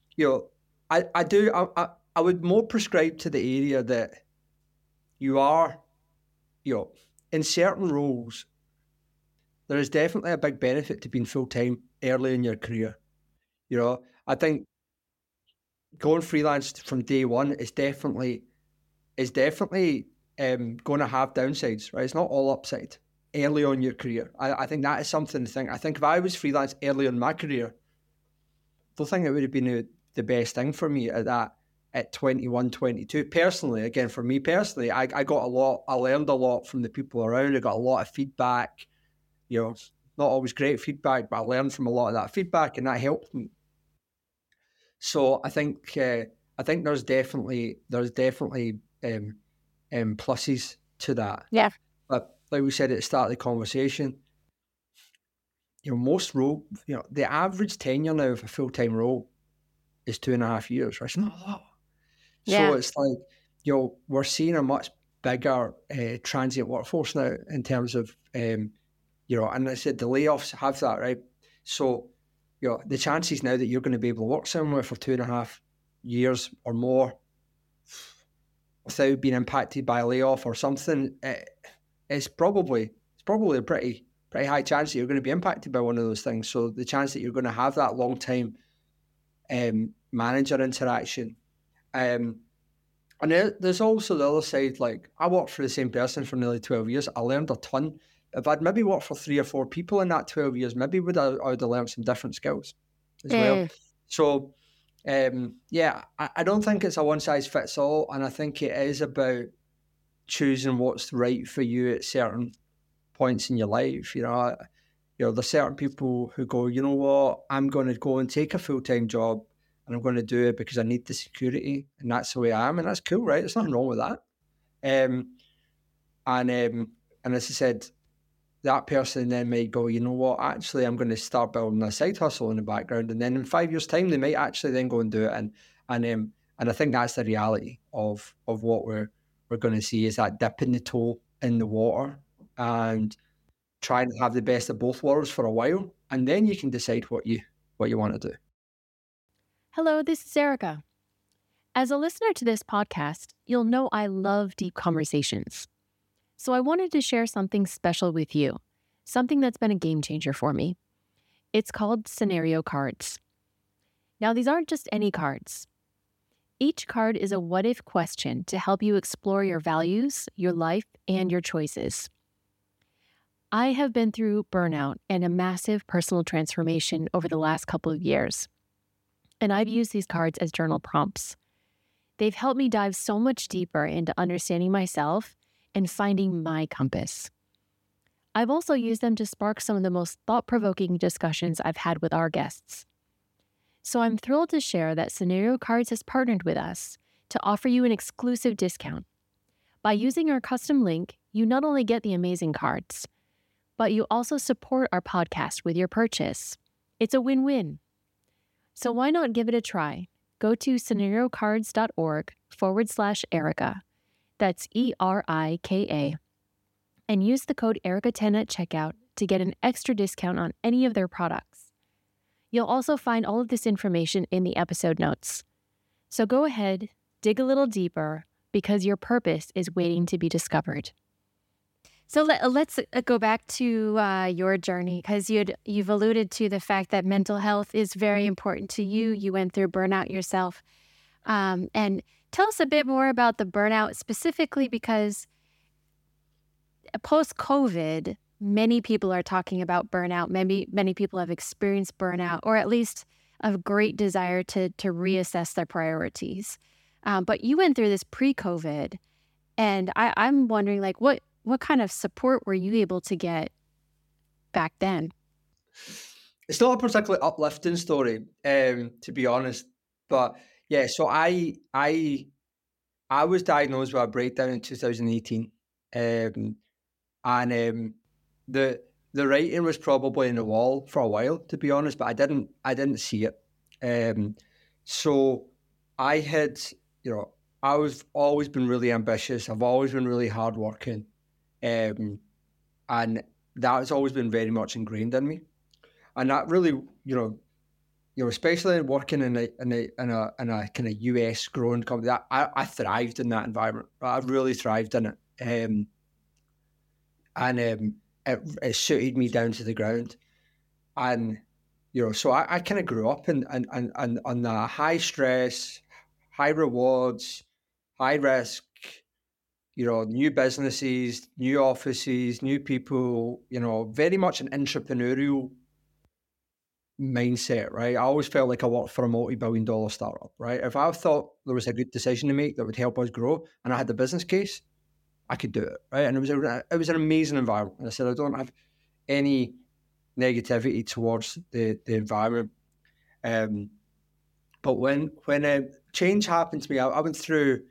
I would more prescribe to the area that you are, in certain roles, there is definitely a big benefit to being full-time early in your career. I think going freelance from day one is definitely going to have downsides, right? It's not all upside early on in your career. I think that is something to think. I think if I was freelance early in my career, I don't think it would have been the best thing for me at 21, 22. Personally, again, for me personally, I learned a lot from the people around. I got a lot of feedback, not always great feedback, but I learned from a lot of that feedback, and that helped me. So I think there's definitely pluses to that.
Yeah.
But like we said at the start of the conversation, most role, the average tenure now of a full-time role is 2.5 years, right? It's not a lot.
Yeah.
So it's like, we're seeing a much bigger transient workforce now in terms of, and I said the layoffs have that, right? So, the chances now that you're going to be able to work somewhere for 2.5 years or more without being impacted by a layoff or something, it's probably a pretty high chance that you're going to be impacted by one of those things. So the chance that you're going to have that long time manager interaction. And there's also the other side. Like, I worked for the same person for nearly 12 years. I learned a ton. If I'd maybe worked for 3 or 4 people in that 12 years, maybe I would have learned some different skills as well. So, I don't think it's a one size fits all. And I think it is about choosing what's right for you at certain points in your life. There's certain people who go, you know what, I'm going to go and take a full-time job and I'm going to do it because I need the security, and that's the way I am, and that's cool, right? There's nothing wrong with that. And as I said, that person then might go, you know what, actually, I'm going to start building a side hustle in the background, and then in 5 years' time, they might actually then go and do it. And I think that's the reality of what we're going to see, is that dipping the toe in the water and trying to have the best of both worlds for a while, and then you can decide what you want to do.
Hello, this is Erica. As a listener to this podcast, you'll know I love deep conversations. So I wanted to share something special with you, something that's been a game changer for me. It's called scenario cards. Now, these aren't just any cards. Each card is a what-if question to help you explore your values, your life, and your choices. I have been through burnout and a massive personal transformation over the last couple of years, and I've used these cards as journal prompts. They've helped me dive so much deeper into understanding myself and finding my compass. I've also used them to spark some of the most thought-provoking discussions I've had with our guests. So I'm thrilled to share that Scenario Cards has partnered with us to offer you an exclusive discount. By using our custom link, you not only get the amazing cards, but you also support our podcast with your purchase. It's a win-win. So why not give it a try? Go to scenariocards.org/Erica. That's ERIKA. And use the code ERICA10 at checkout to get an extra discount on any of their products. You'll also find all of this information in the episode notes. So go ahead, dig a little deeper, because your purpose is waiting to be discovered. So let's go back to your journey, because you've alluded to the fact that mental health is very important to you. You went through burnout yourself. And tell us a bit more about the burnout specifically, because post-COVID, many people are talking about burnout. Many people have experienced burnout, or at least a great desire to reassess their priorities. But you went through this pre-COVID, and I'm wondering, like, what kind of support were you able to get back then?
It's not a particularly uplifting story, to be honest. But yeah, so I was diagnosed with a breakdown in 2018, and the writing was probably in the wall for a while, to be honest. But I didn't see it. So I had, I've always been really ambitious. I've always been really hardworking. And that has always been very much ingrained in me, and that really, especially working in a kind of US growing company, that I thrived in that environment. I really thrived in it, it suited me down to the ground, and so I kind of grew up in on the high stress, high rewards, high risk. New businesses, new offices, new people, very much an entrepreneurial mindset, right? I always felt like I worked for a multi-billion-dollar startup, right? If I thought there was a good decision to make that would help us grow and I had the business case, I could do it, right? And it was an amazing environment. And I said, I don't have any negativity towards the environment. But when change happened to me, I went through,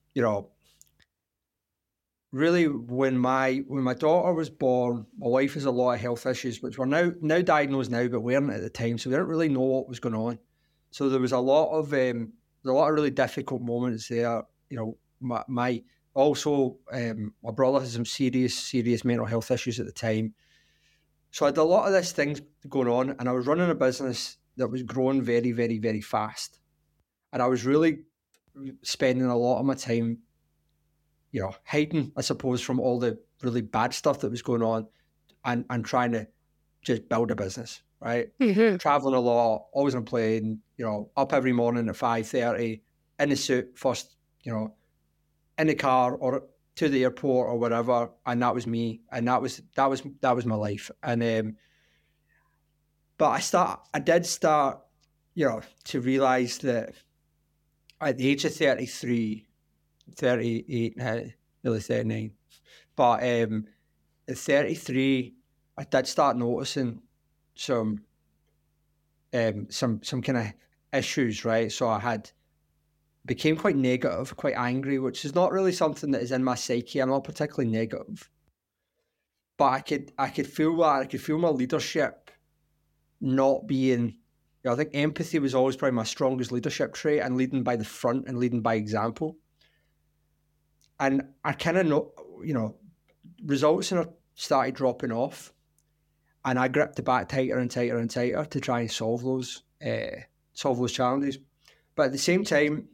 really, when my daughter was born, my wife has a lot of health issues, which we're now diagnosed now, but weren't at the time, so we didn't really know what was going on. So there was a lot of really difficult moments there. My brother has some serious mental health issues at the time. So I had a lot of these things going on, and I was running a business that was growing very, very, very fast, and I was really spending a lot of my time hiding, I suppose, from all the really bad stuff that was going on, and trying to just build a business, right?
Mm-hmm.
Traveling a lot, always on a plane, up every morning at 5:30, in a suit first, in the car or to the airport or whatever, and that was me, and that was my life. And but I did start, to realize that at the age of 33, 38 now, nearly 39, but at 33, I did start noticing some kind of issues, right? So I became quite negative, quite angry, which is not really something that is in my psyche. I'm not particularly negative, but I could feel that. I could feel my leadership not being. I think empathy was always probably my strongest leadership trait, and leading by the front and leading by example. And I kind of know, results started dropping off, and I gripped the back tighter and tighter and tighter to try and solve those challenges. But at the same time,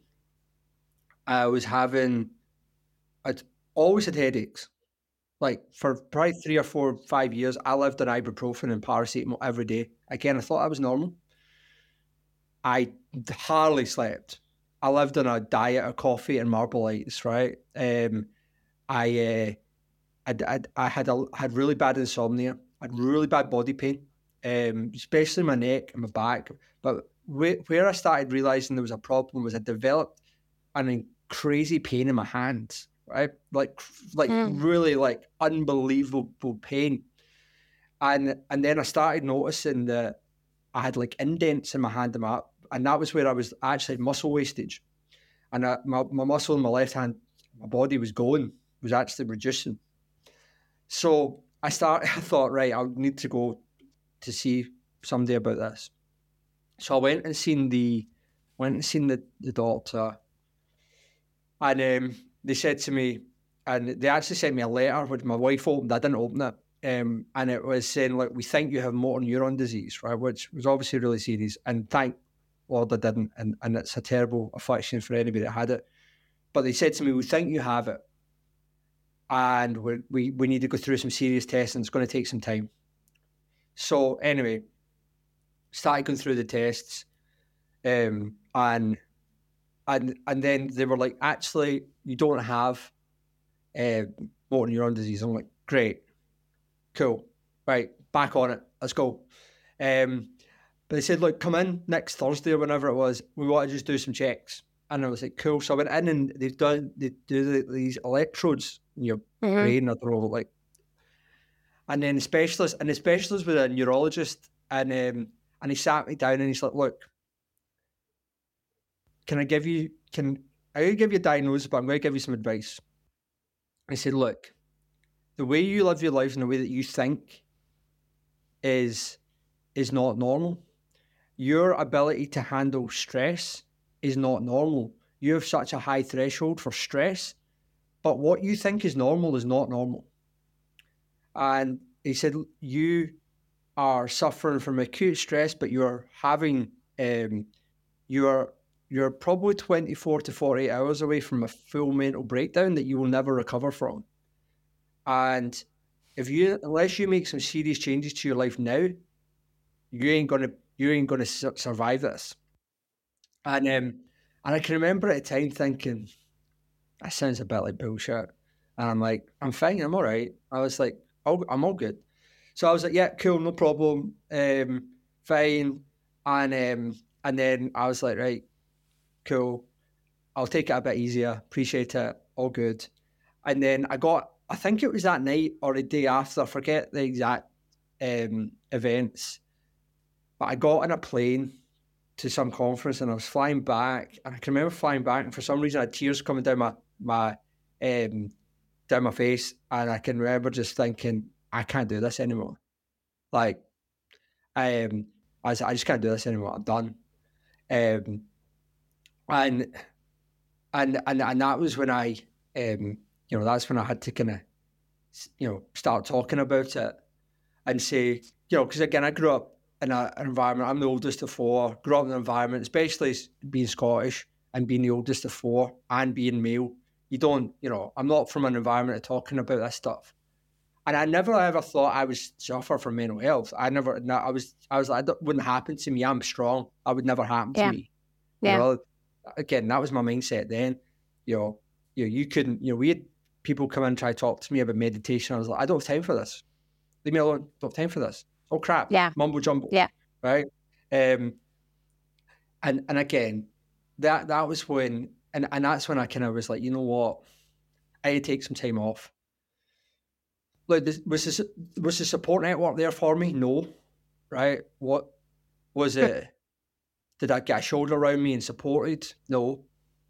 I'd always had headaches. Like for probably 3 or 4, 5 years, I lived on ibuprofen and paracetamol every day. Again, I thought I was normal. I hardly slept. I lived on a diet of coffee and Marlborites, right? I had really bad insomnia. I had really bad body pain, especially my neck and my back. But where I started realizing there was a problem was I developed an crazy pain in my hands, right? Like really like unbelievable pain. And then I started noticing that I had like indents in my hand and that was where I was actually muscle wastage. And my muscle in my left hand, my body was actually reducing. So I thought, right, I need to go to see somebody about this. So I went and seen the doctor, and they said to me, and they actually sent me a letter which my wife opened. I didn't open it, and it was saying, like, we think you have motor neuron disease, right, which was obviously really serious. And thank Lord I didn't, and it's a terrible affliction for anybody that had it. But they said to me, we think you have it, and we need to go through some serious tests, and it's going to take some time. So anyway, started going through the tests, and then they were like, actually, you don't have motor neuron disease. I'm like, great, cool, right, back on it, let's go. But they said, look, come in next Thursday or whenever it was. We want to just do some checks. And I was like, cool. So I went in and they do these electrodes in your brain, or they're all like. And then the specialist was a neurologist, and he sat me down and he's like, look, I give you a diagnosis, but I'm going to give you some advice. I said, look, the way you live your life and the way that you think is not normal. Your ability to handle stress is not normal. You have such a high threshold for stress, but what you think is normal is not normal. And he said, you are suffering from acute stress, but you're having, you're probably 24 to 48 hours away from a full mental breakdown that you will never recover from. And unless you make some serious changes to your life now, you ain't gonna survive this. And I can remember at the time thinking, that sounds a bit like bullshit. And I'm like, I'm fine, I'm all right. I was like, I'm all good. So I was like, yeah, cool, no problem, fine. And then I was like, right, cool, I'll take it a bit easier, appreciate it, all good. And then I think it was that night or the day after, I forget the exact events, but I got in a plane to some conference and I was flying back, and I can remember flying back, and for some reason I had tears coming down my face, and I can remember just thinking, I can't do this anymore. Like, I just can't do this anymore. I'm done. And that was when I that's when I had to kind of start talking about it and say, because again, I grew up in an environment. I'm the oldest of four. Grew up in an environment, especially being Scottish and being the oldest of four and being male. you don't, I'm not from an environment of talking about this stuff. And I never ever thought I would suffer from mental health. I was like, that wouldn't happen to me. I'm strong. That would never happen to me.
Yeah.
Again, that was my mindset then. You couldn't, we had people come in and try to talk to me about meditation. I was like, I don't have time for this. Leave me alone. Don't have time for this. Oh crap.
Yeah.
Mumbo jumbo.
Yeah.
Right. And again, that was when, and that's when I kind of was like, you know what? I had to take some time off. Like, was the support network there for me? No. Right. What was it? Did I get a shoulder around me and supported? No.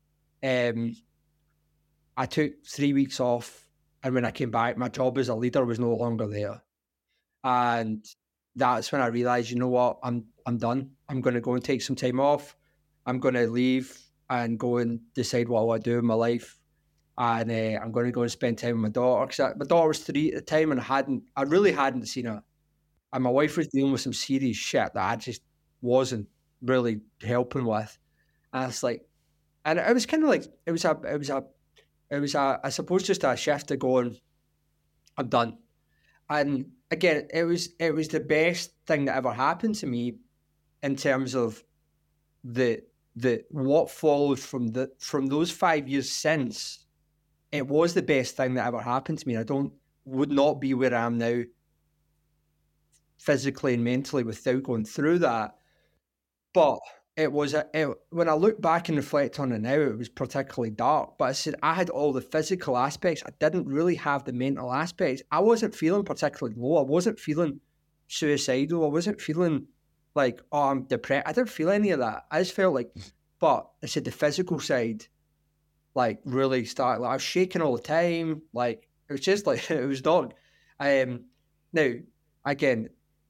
I took 3 weeks off, and when I came back, my job as a leader was no longer there. And that's when I realized, you know what, I'm done. I'm going to go and take some time off. I'm going to leave and go and decide what I want to do in my life. And I'm going to go and spend time with my daughter. Because my daughter was 3 at the time, and I really hadn't seen her. And my wife was dealing with some serious shit that I just wasn't really helping with. And it's like, and it was kind of like, it was I suppose just a shift to going, I'm done. And again, it was the best thing that ever happened to me in terms of the what followed from those 5 years since. It was the best thing that ever happened to me. Would not be where I am now physically and mentally without going through that. But when I look back and reflect on it now, it was particularly dark. But I said I had all the physical aspects. I didn't really have the mental aspects. I wasn't feeling particularly low. I wasn't feeling suicidal. I wasn't feeling like, oh, I'm depressed. I didn't feel any of that. I just felt like, but I said the physical side, like, really started. Like, I was shaking all the time. Like, it was just like, it was dog. Now, again,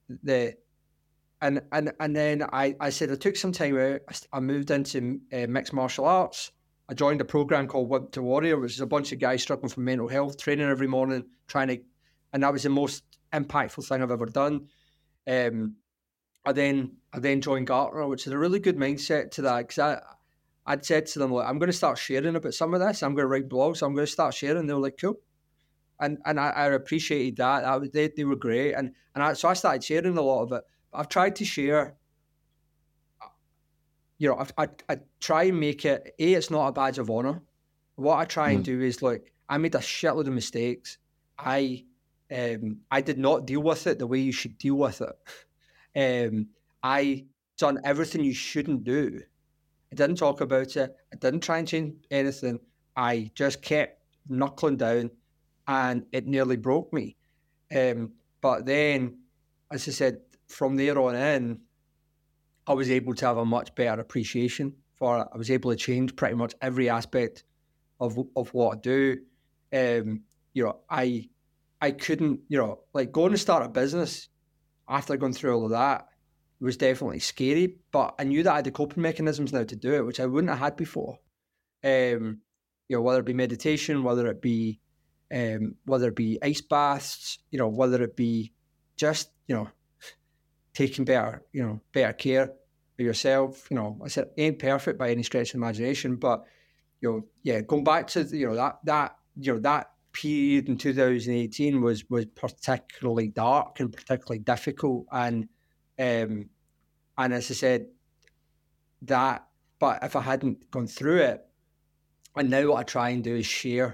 And then I said I took some time out. I moved into mixed martial arts. I joined a program called Whip to Warrior, which is a bunch of guys struggling from mental health, training every morning, and that was the most impactful thing I've ever done. I then joined Gartner, which is a really good mindset to that, because I'd said to them, like, I'm going to start sharing about some of this. I'm going to write blogs. I'm going to start sharing. They were like, cool. And I appreciated that. They were great. So I started sharing a lot of it. I've tried to share, I try and make it, it's not a badge of honor. What I try and do is, look, I made a shitload of mistakes. I did not deal with it the way you should deal with it. I done everything you shouldn't do. I didn't talk about it. I didn't try and change anything. I just kept knuckling down, and it nearly broke me. But then, as I said, from there on in, I was able to have a much better appreciation for it. I was able to change pretty much every aspect of what I do. I couldn't, like, going to start a business after going through all of that was definitely scary, but I knew that I had the coping mechanisms now to do it, which I wouldn't have had before. Whether it be meditation, whether it be ice baths, whether it be just, taking better care of yourself. I said, ain't perfect by any stretch of imagination, but going back to that period in 2018 was particularly dark and particularly difficult, and as I said, but if I hadn't gone through it, and now what I try and do is share.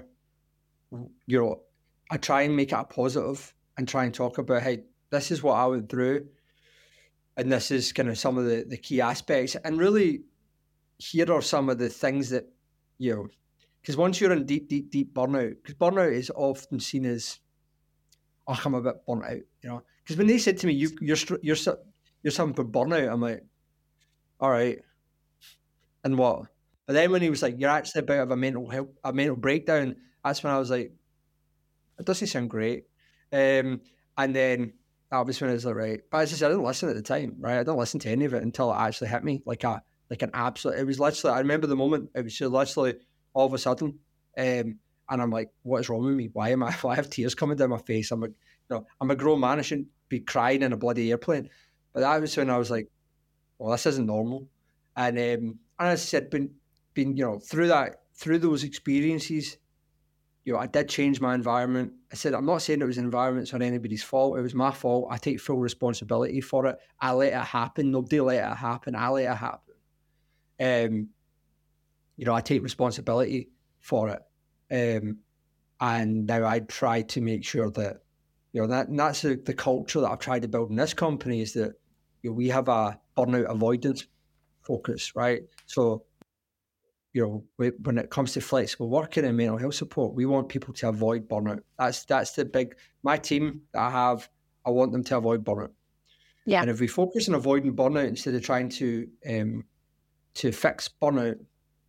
I try and make it a positive and try and talk about, hey, this is what I went through, and this is kind of some of the key aspects, and really here are some of the things that, because once you're in deep burnout, because burnout is often seen as, oh, I'm a bit burnt out, because when they said to me, you're suffering from burnout, I'm like, all right, and what? But then when he was like, you're actually about to have a mental breakdown, that's when I was like, it doesn't sound great. And then that was when I was like, right. But as I said, I didn't listen at the time, right? I didn't listen to any of it until it actually hit me like an absolute. It was literally, I remember the moment. It was just literally all of a sudden, and I'm like, what is wrong with me? Why I have tears coming down my face? I'm like, I'm a grown man. I shouldn't be crying in a bloody airplane. But that was when I was like, well, this isn't normal. And as I said, been through those experiences, I did change my environment. I said, I'm not saying it was environments or anybody's fault. It was my fault. I take full responsibility for it. I let it happen. Nobody let it happen. I let it happen. I take responsibility for it. And now I try to make sure that, that's the culture that I've tried to build in this company, is that we have a burnout avoidance focus, right? So, when it comes to flexible working and mental health support, we want people to avoid burnout. That's my team that I have, I want them to avoid burnout.
Yeah.
And if we focus on avoiding burnout instead of trying to fix burnout,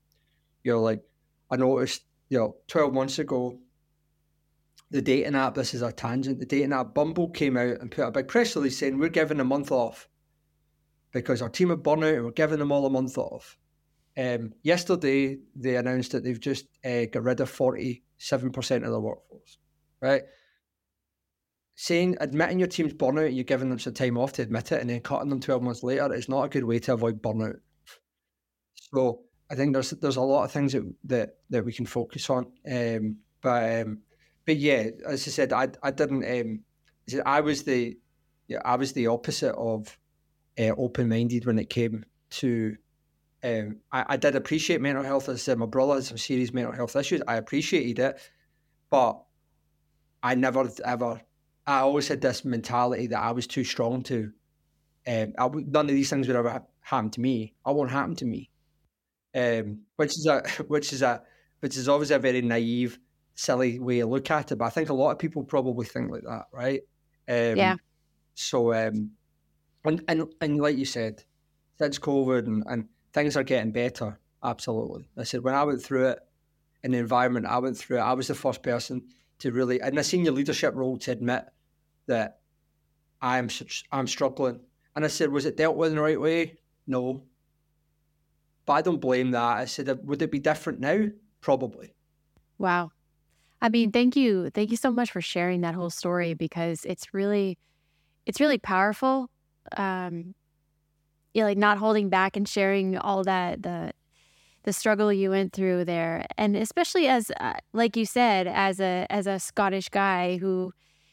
I noticed, 12 months ago, the dating app, this is a tangent, the dating app Bumble came out and put a big press release saying we're giving a month off because our team are burnout and we're giving them all a month off. Yesterday, they announced that they've just got rid of 47% of their workforce, right? Admitting your team's burnout and you're giving them some time off to admit it and then cutting them 12 months later is not a good way to avoid burnout. So I think there's a lot of things that we can focus on. But yeah, as I said, I didn't. I was the opposite of open-minded when it came to. I did appreciate mental health. As I said, my brother had some serious mental health issues. I appreciated it, but I never ever. I always had this mentality that I was too strong to. None of these things would ever happen to me. I won't happen to me. Which is obviously a very naive, silly way to look at it. But I think a lot of people probably think like that, right?
Yeah.
So, and like you said, since COVID and things are getting better. Absolutely. I said, when I went through it in the environment I went through, I was the first person to really, in a senior leadership role, to admit that I'm struggling. And I said, was it dealt with in the right way? No. But I don't blame that. I said, would it be different now? Probably.
Wow. I mean, thank you. Thank you so much for sharing that whole story, because it's really powerful. Like not holding back and sharing all that, the struggle you went through there. And especially as, like you said, as a Scottish guy who,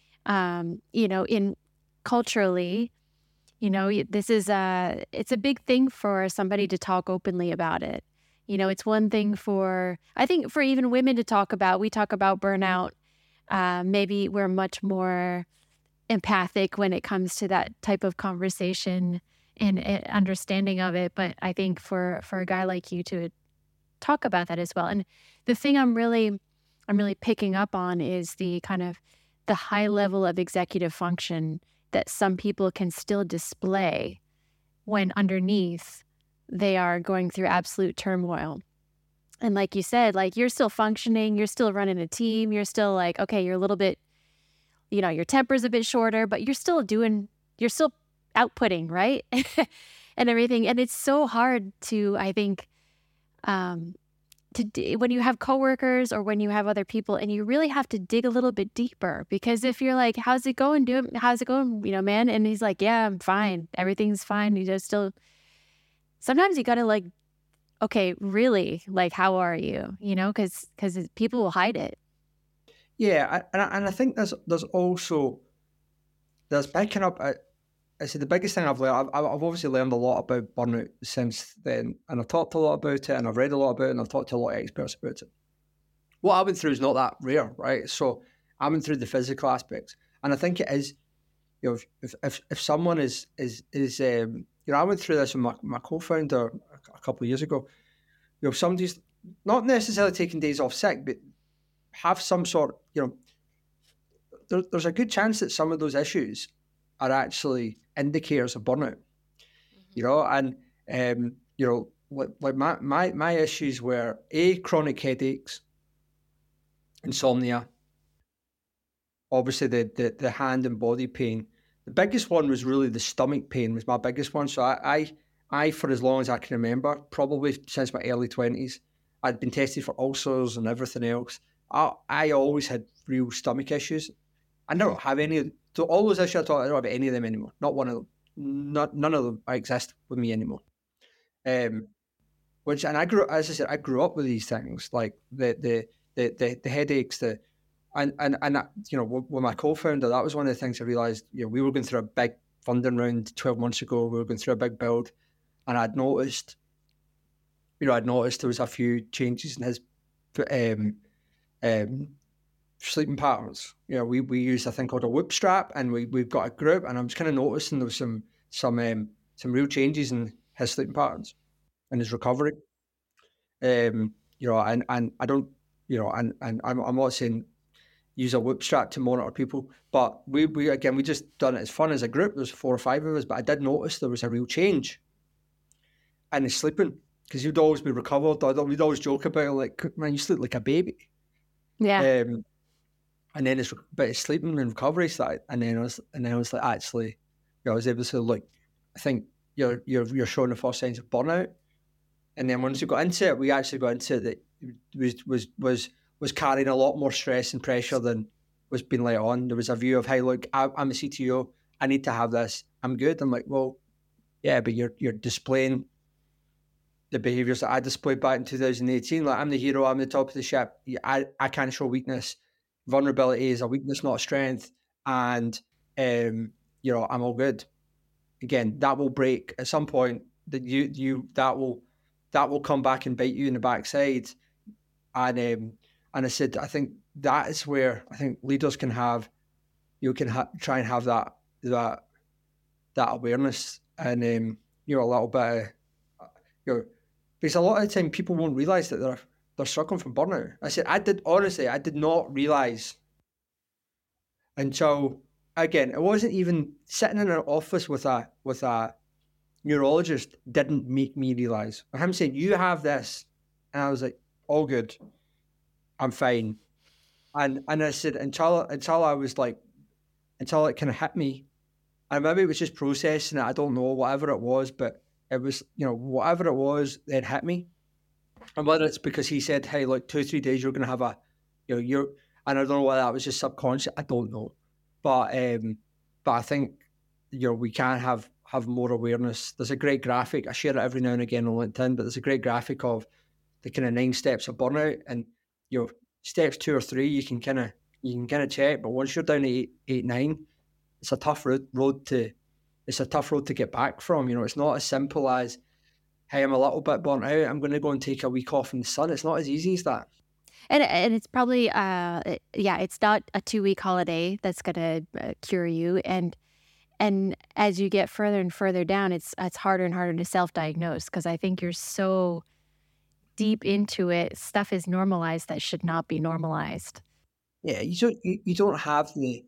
in culturally, this is it's a big thing for somebody to talk openly about it. It's one thing I think for even women to talk about. We talk about burnout. Maybe we're much more empathic when it comes to that type of conversation and understanding of it. But I think for a guy like you to talk about that as well. And the thing I'm really picking up on is the kind of the high level of executive function that some people can still display when underneath they are going through absolute turmoil. And like you said, like you're still functioning, you're still running a team, you're still like, okay, you're a little bit, your temper's a bit shorter, but you're still outputting, right? And everything. And it's so hard to, I think, when you have coworkers or when you have other people, and you really have to dig a little bit deeper, because if you're like, how's it going, man? And he's like, yeah, I'm fine. Everything's fine. You just still, sometimes you got to like, okay, really, like, how are you? Because people will hide it.
Yeah. And I think there's picking up, I said the biggest thing I've learned, I've obviously learned a lot about burnout since then, and I've talked a lot about it, and I've read a lot about it, and I've talked to a lot of experts about it. What I went through is not that rare, right? So I went through the physical aspects, and I think it is, if someone is I went through this with my co-founder a couple of years ago. Somebody's not necessarily taking days off sick, but have some sort, there's a good chance that some of those issues are actually indicators of burnout, and like my issues were chronic headaches, insomnia, obviously the hand and body pain. The biggest one was really the stomach pain was my biggest one. So I for as long as I can remember, probably since my early 20s, I'd been tested for ulcers and everything else. I always had real stomach issues. I don't have any. So all those issues I don't have any of them anymore. Not one of them. None of them exist with me anymore. And I grew up with these things, like the the headaches, and you know, with my co-founder, that was one of the things I realized. You know, we were going through a big funding round 12 months ago. We were going through a big build, and I'd noticed there was a few changes in his um, sleeping patterns. You know, we use a thing called a Whoop strap, and we've got a group, and I was kind of noticing there was some real changes in his sleeping patterns and his recovery. You know, and I don't, you know, and I'm not saying use a Whoop strap to monitor people, but we just done it as fun as a group. There's 4 or 5 of us, but I did notice there was a real change in his sleeping, because he'd always be recovered. We'd always joke about it, like, man, you sleep like a baby.
Yeah.
And then his sleeping and recovery started, and then I was like, actually, you know, I was able to look. I think you're showing the first signs of burnout, and then once we got into it, we actually got into it that was carrying a lot more stress and pressure than was being let on. There was a view of, hey, look, I'm a CTO, I need to have this. I'm good. I'm like, well, yeah, but you're displaying the behaviours that I displayed back in 2018. Like, I'm the hero, I'm the top of the ship. I can't show weakness. Vulnerability is a weakness, not a strength. And you know, I'm all good. Again, that will break at some point. That will come back and bite you in the backside. And I said, I think that is where I think leaders can have, try and have that awareness, and you know, a little bit of, you know, because a lot of the time people won't realise that they're suffering from burnout. I said, I did not realise until, again, it wasn't even sitting in an office with a neurologist didn't make me realise. And him saying, you have this, and I was like, all good, I'm fine. And I said, until I was like, until it kind of hit me, and maybe it was just processing it, I don't know, whatever it was, but it was, you know, whatever it was, it hit me. And whether it's because he said, hey, look, 2-3 days you're going to have a, you know, and I don't know whether that was just subconscious, I don't know. But I think, you know, we can have more awareness. There's a great graphic, I share it every now and again on LinkedIn, but there's a great graphic of the kind of 9 steps of burnout, and, you know, steps 2 or 3 you can kind of check, but once you're down to 8, 9, it's a tough road to get back from. You know, it's not as simple as, hey, I'm a little bit burnt out, I'm going to go and take a week off in the sun. It's not as easy as that.
And it's probably, it's not a 2-week holiday that's going to cure you. And as you get further and further down, it's harder and harder to self-diagnose, because I think you're so deep into it. Stuff is normalized that should not be normalized.
Yeah, you don't have the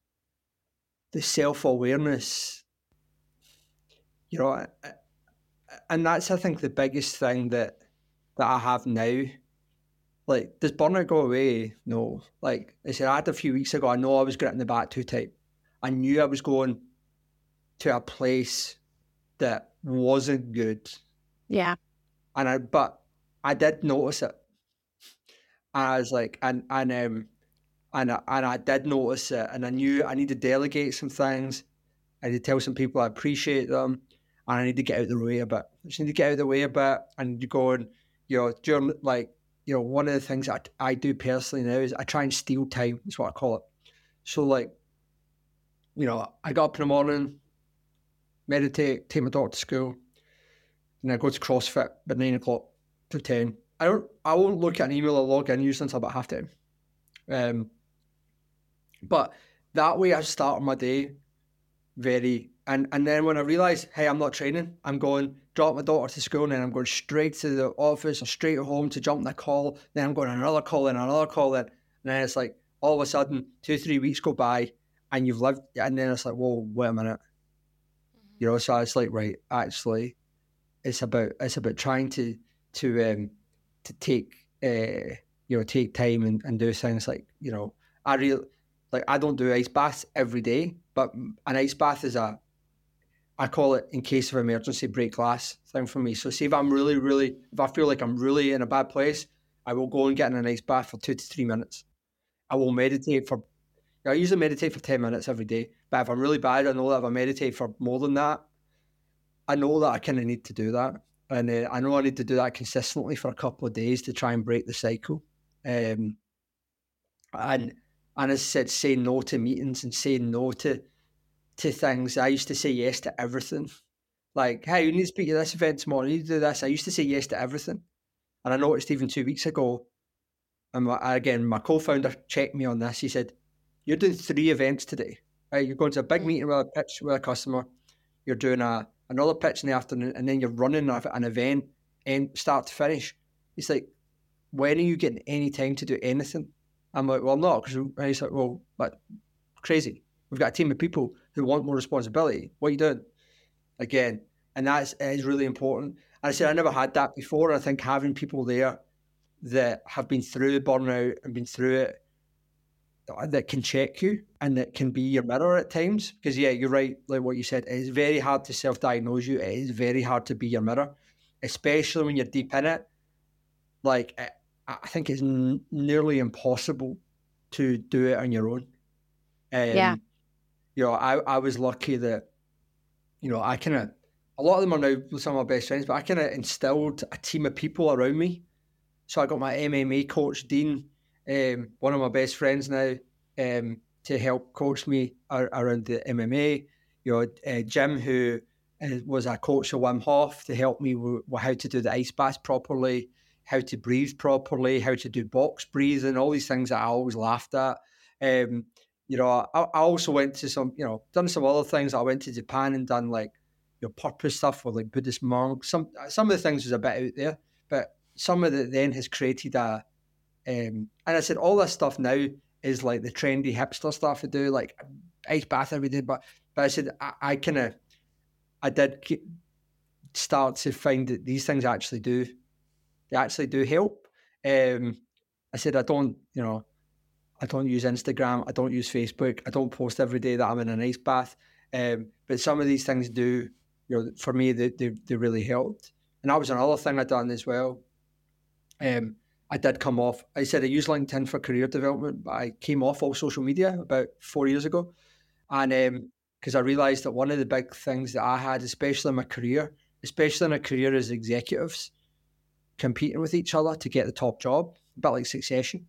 self-awareness, you know, and that's, I think, the biggest thing that I have now. Like, does burnout go away? No. Like I said, I had a few weeks ago, I know I was gripping the bat too tight. I knew I was going to a place that wasn't good.
Yeah.
But I did notice it. And I was like, and I did notice it, and I knew I need to delegate some things. I need to tell some people I appreciate them, and I need to get out of the way a bit. I just need to get out of the way a bit, and you go and, you know, during, like, you know, one of the things that I do personally now is I try and steal time. That's what I call it. So, like, you know, I get up in the morning, meditate, take my daughter to school, and I go to CrossFit at 9 o'clock to 10. I won't look at an email or log in usually until about half 10. But that way I start my day and then when I realise, hey, I'm not training, I'm going, drop my daughter to school, and then I'm going straight to the office or straight home to jump on a call, then I'm going on another call and another call, and then it's like, all of a sudden, 2-3 weeks go by, and you've lived, and then it's like, whoa, wait a minute. You know, so it's like, right, actually, it's about trying to take, you know, take time and do things like, you know, I don't do ice baths every day, but an ice bath is I call it in case of emergency break glass thing for me. So see if I'm if I feel like I'm really in a bad place, I will go and get in an ice bath for 2 to 3 minutes. I will meditate I usually meditate for 10 minutes every day, but if I'm really bad, I know that if I meditate for more than that, I know that I kind of need to do that. And I know I need to do that consistently for a couple of days to try and break the cycle. And as I said, saying no to meetings and saying no to things. I used to say yes to everything. Like, hey, you need to speak at this event tomorrow, you need to do this. I used to say yes to everything. And I noticed even 2 weeks ago, and my co-founder checked me on this. He said, you're doing 3 events today, right? You're going to a big meeting with a pitch with a customer. You're doing another pitch in the afternoon, and then you're running an event and start to finish. He's like, when are you getting any time to do anything? I'm like, well, I'm not. And he's like, well, but crazy. We've got a team of people who want more responsibility. What are you doing? Again, and that is really important. And I said, I never had that before. And I think having people there that have been through burnout and been through it, that can check you and that can be your mirror at times. Because yeah, you're right, like what you said, it is very hard to self-diagnose you. It is very hard to be your mirror, especially when you're deep in it. Like, I think it's nearly impossible to do it on your own.
Yeah.
You know, I was lucky that, you know, I kind of, a lot of them are now some of my best friends, but I kind of instilled a team of people around me. So I got my MMA coach, Dean, one of my best friends now, to help coach me around the MMA. You know, Jim, who was a coach of Wim Hof, to help me with how to do the ice bath properly, how to breathe properly, how to do box breathing, all these things that I always laughed at. You know, I also went to some, you know, done some other things. I went to Japan and done like, you know, purpose stuff with like Buddhist monks. Some of the things was a bit out there, but some of it then has created and I said, all this stuff now is like the trendy hipster stuff to do, like ice bath every day. But I said, I did start to find that these things actually do help. I said, I don't use Instagram. I don't use Facebook. I don't post every day that I'm in an ice bath. But some of these things do, you know, for me, they really helped. And that was another thing I done as well. I did come off. I said I use LinkedIn for career development, but I came off all social media about 4 years ago. And because I realized that one of the big things that I had, especially in my career, especially in a career as executives, competing with each other to get the top job, a bit like Succession.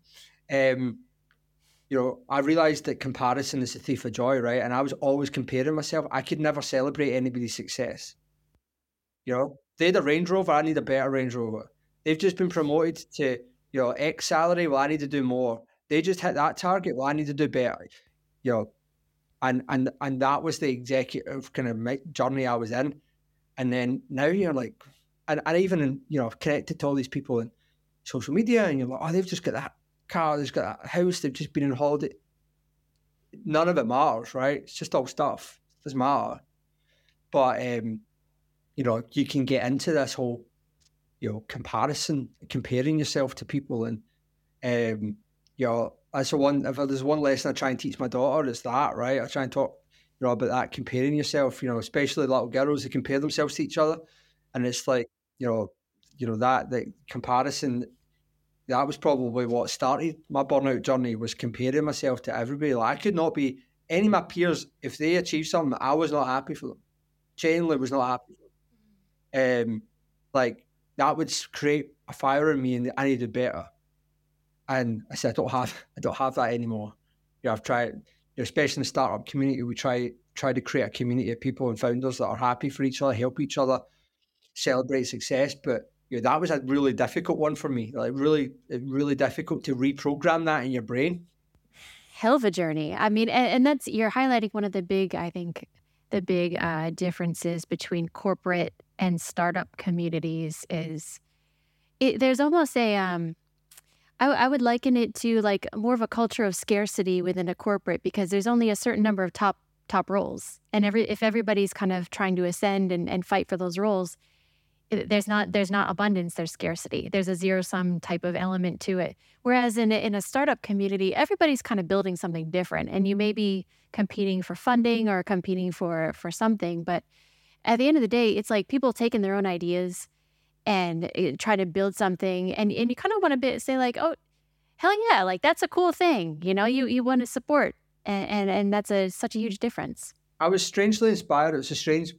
You know, I realized that comparison is the thief of joy, right? And I was always comparing myself. I could never celebrate anybody's success. You know, they had a Range Rover, I need a better Range Rover. They've just been promoted to, you know, X salary, well, I need to do more. They just hit that target, well, I need to do better. You know, and that was the executive kind of journey I was in. And then now you're like, and even, you know, connected to all these people in social media, and you're like, oh, they've just got that car, they've got that house, they've just been on holiday. None of it matters, right? It's just all stuff. It doesn't matter. But, you know, you can get into this whole, you know, comparing yourself to people. And, you know, that's the one, if there's one lesson I try and teach my daughter, it's that, right? I try and talk, you know, about that, comparing yourself, you know, especially little girls that compare themselves to each other. And it's like, you know, that the comparison, that was probably what started my burnout journey, was comparing myself to everybody. Like, I could not be, any of my peers, if they achieved something, I was not happy for them. Genuinely was not happy for them. Like, that would create a fire in me, and I needed better. And I said, I don't have that anymore. You know, I've tried, you know, especially in the startup community, we try to create a community of people and founders that are happy for each other, help each other, celebrate success. But you know, that was a really difficult one for me. Like, really difficult to reprogram that in your brain.
Hell of a journey. I mean, and that's, you're highlighting one of the big, I think, the big differences between corporate and startup communities is there's almost a I would liken it to like more of a culture of scarcity within a corporate, because there's only a certain number of top roles, and if everybody's kind of trying to ascend and fight for those roles, there's not abundance, there's scarcity. There's a zero-sum type of element to it. Whereas in a startup community, everybody's kind of building something different, and you may be competing for funding or competing for something, but at the end of the day, it's like people taking their own ideas and try to build something, and you kind of want to say like, oh, hell yeah, like that's a cool thing, you know, you want to support, and that's such a huge difference.
I was strangely inspired. It was a strange,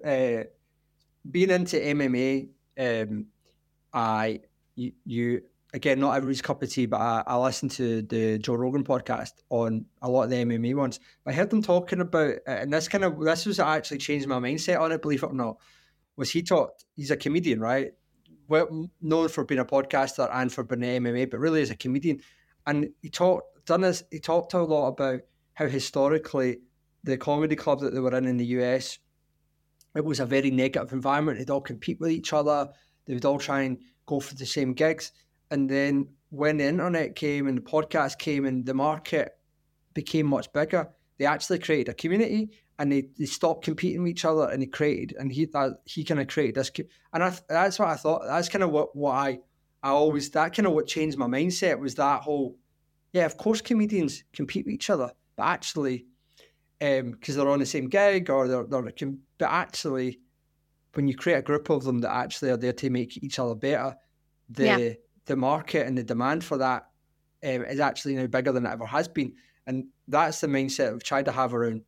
being into MMA. again, not everybody's cup of tea, but I listened to the Joe Rogan podcast on a lot of the MMA ones. I heard them talking about, and this was actually changed my mindset on it, believe it or not, was he's a comedian, right? Well, known for being a podcaster and for being MMA, but really as a comedian. And he talked a lot about how historically the comedy club that they were in the US, it was a very negative environment. They'd all compete with each other. They would all try and go for the same gigs. And then when the internet came and the podcast came and the market became much bigger, they actually created a community and they stopped competing with each other, and he kind of created this. And that's what I thought. That's kind of what I always, that kind of what changed my mindset was that whole, yeah, of course comedians compete with each other, but actually, because they're on the same gig or but actually, when you create a group of them that actually are there to make each other better, the market and the demand for that is actually now bigger than it ever has been. And that's the mindset we've tried to have around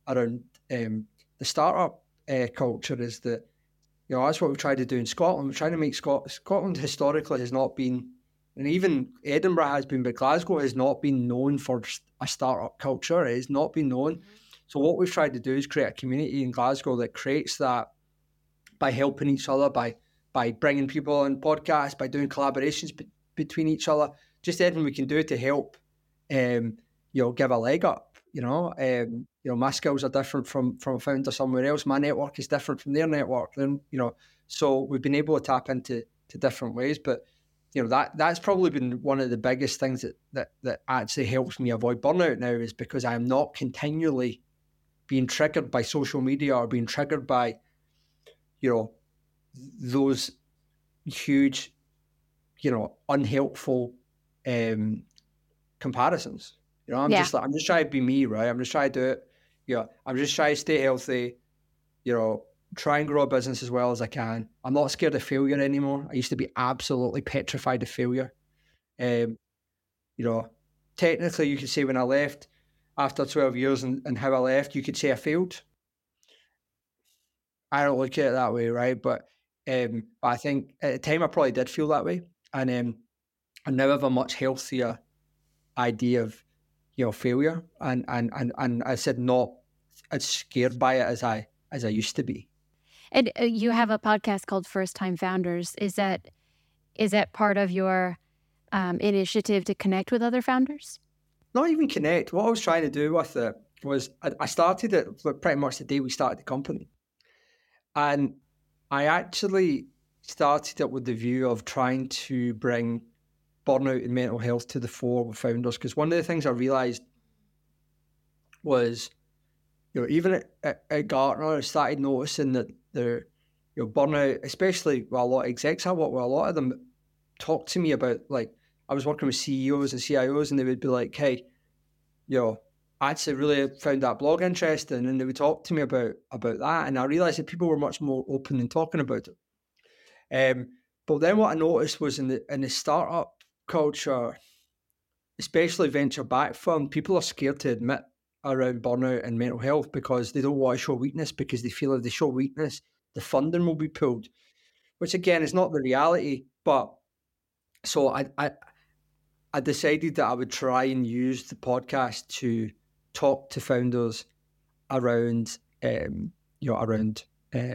the startup culture, is that, you know, that's what we've tried to do in Scotland. We're trying to make Scotland historically has not been, and even Edinburgh has been, but Glasgow has not been known for a startup culture. It has not been known. So what we've tried to do is create a community in Glasgow that creates that by helping each other, by bringing people on podcasts, by doing collaborations between each other, just anything we can do to help, you know, give a leg up. You know, my skills are different from a founder somewhere else. My network is different from their network. And, you know, so we've been able to tap into different ways. But, you know, that's probably been one of the biggest things that actually helps me avoid burnout now, is because I am not continually being triggered by social media or being triggered by, you know, those huge, you know, unhelpful comparisons. You know, I'm just trying to be me, right? I'm just trying to do it. You know, I'm just trying to stay healthy, you know, try and grow a business as well as I can. I'm not scared of failure anymore. I used to be absolutely petrified of failure. You know, technically you could say when I left after 12 years and how I left, you could say I failed. I don't look at it that way, right? But I think at the time I probably did feel that way. And I now have a much healthier idea of, you know, failure, and I said not as scared by it as I used to be.
And you have a podcast called First Time Founders. Is that part of your initiative to connect with other founders?
Not even connect. What I was trying to do with it was I started it pretty much the day we started the company, and I actually started it with the view of trying to bring burnout and mental health to the fore with founders, because one of the things I realised was, you know, even at Gartner, I started noticing that you know, burnout, especially with a lot of execs I work with, a lot of them talk to me about, like, I was working with CEOs and CIOs, and they would be like, hey, you know, I actually really found that blog interesting, and they would talk to me about that, and I realised that people were much more open in talking about it. But then what I noticed was in the startup culture, especially venture-backed firm, people are scared to admit around burnout and mental health because they don't want to show weakness, because they feel if they show weakness, the funding will be pulled, which again is not the reality. But so I decided that I would try and use the podcast to talk to founders around, you know, around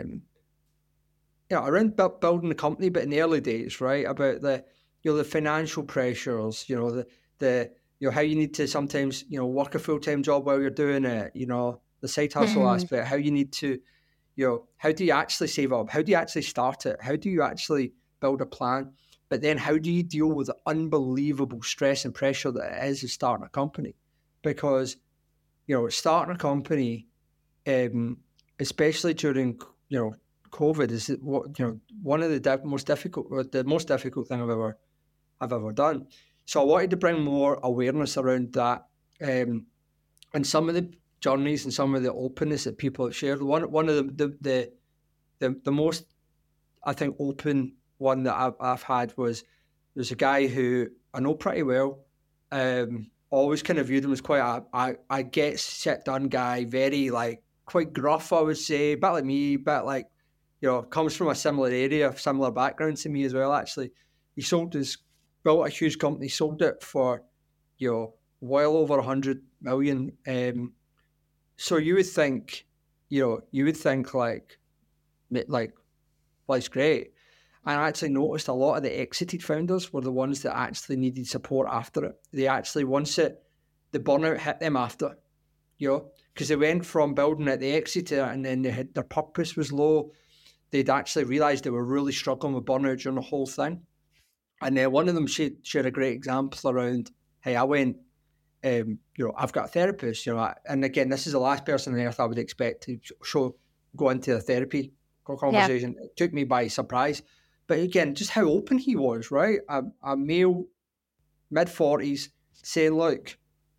building the company, but in the early days, right, about the, you know, the financial pressures, you know, the you know, how you need to sometimes, you know, work a full-time job while you're doing it, you know, the side hustle aspect, how you need to, you know, how do you actually save up? How do you actually start it? How do you actually build a plan? But then how do you deal with the unbelievable stress and pressure that it is starting a company? Because, you know, starting a company, especially during, you know, COVID, is what, you know, one of the most difficult thing I've ever done. So I wanted to bring more awareness around that, and some of the journeys and some of the openness that people have shared. One of the most, I think, open one that I've had was, there's a guy who I know pretty well. Always kind of viewed him as quite a get shit done guy, very, like, quite gruff, I would say, a bit like me, bit like, you know, comes from a similar area, similar background to me as well, actually. He sold his built a huge company, sold it for, well over 100 million. So you would think, like, life's great. And I actually noticed a lot of the exited founders were the ones that actually needed support after it. They actually, the burnout hit them after, because they went from building it, they exited it, and then their purpose was low. They'd actually realised they were really struggling with burnout during the whole thing. And then one of them shared a great example around, hey, I went, I've got a therapist, and again, this is the last person on earth I would expect to go into a therapy conversation. Yeah. It took me by surprise. But again, just how open he was, right? A male, mid-40s, saying, look,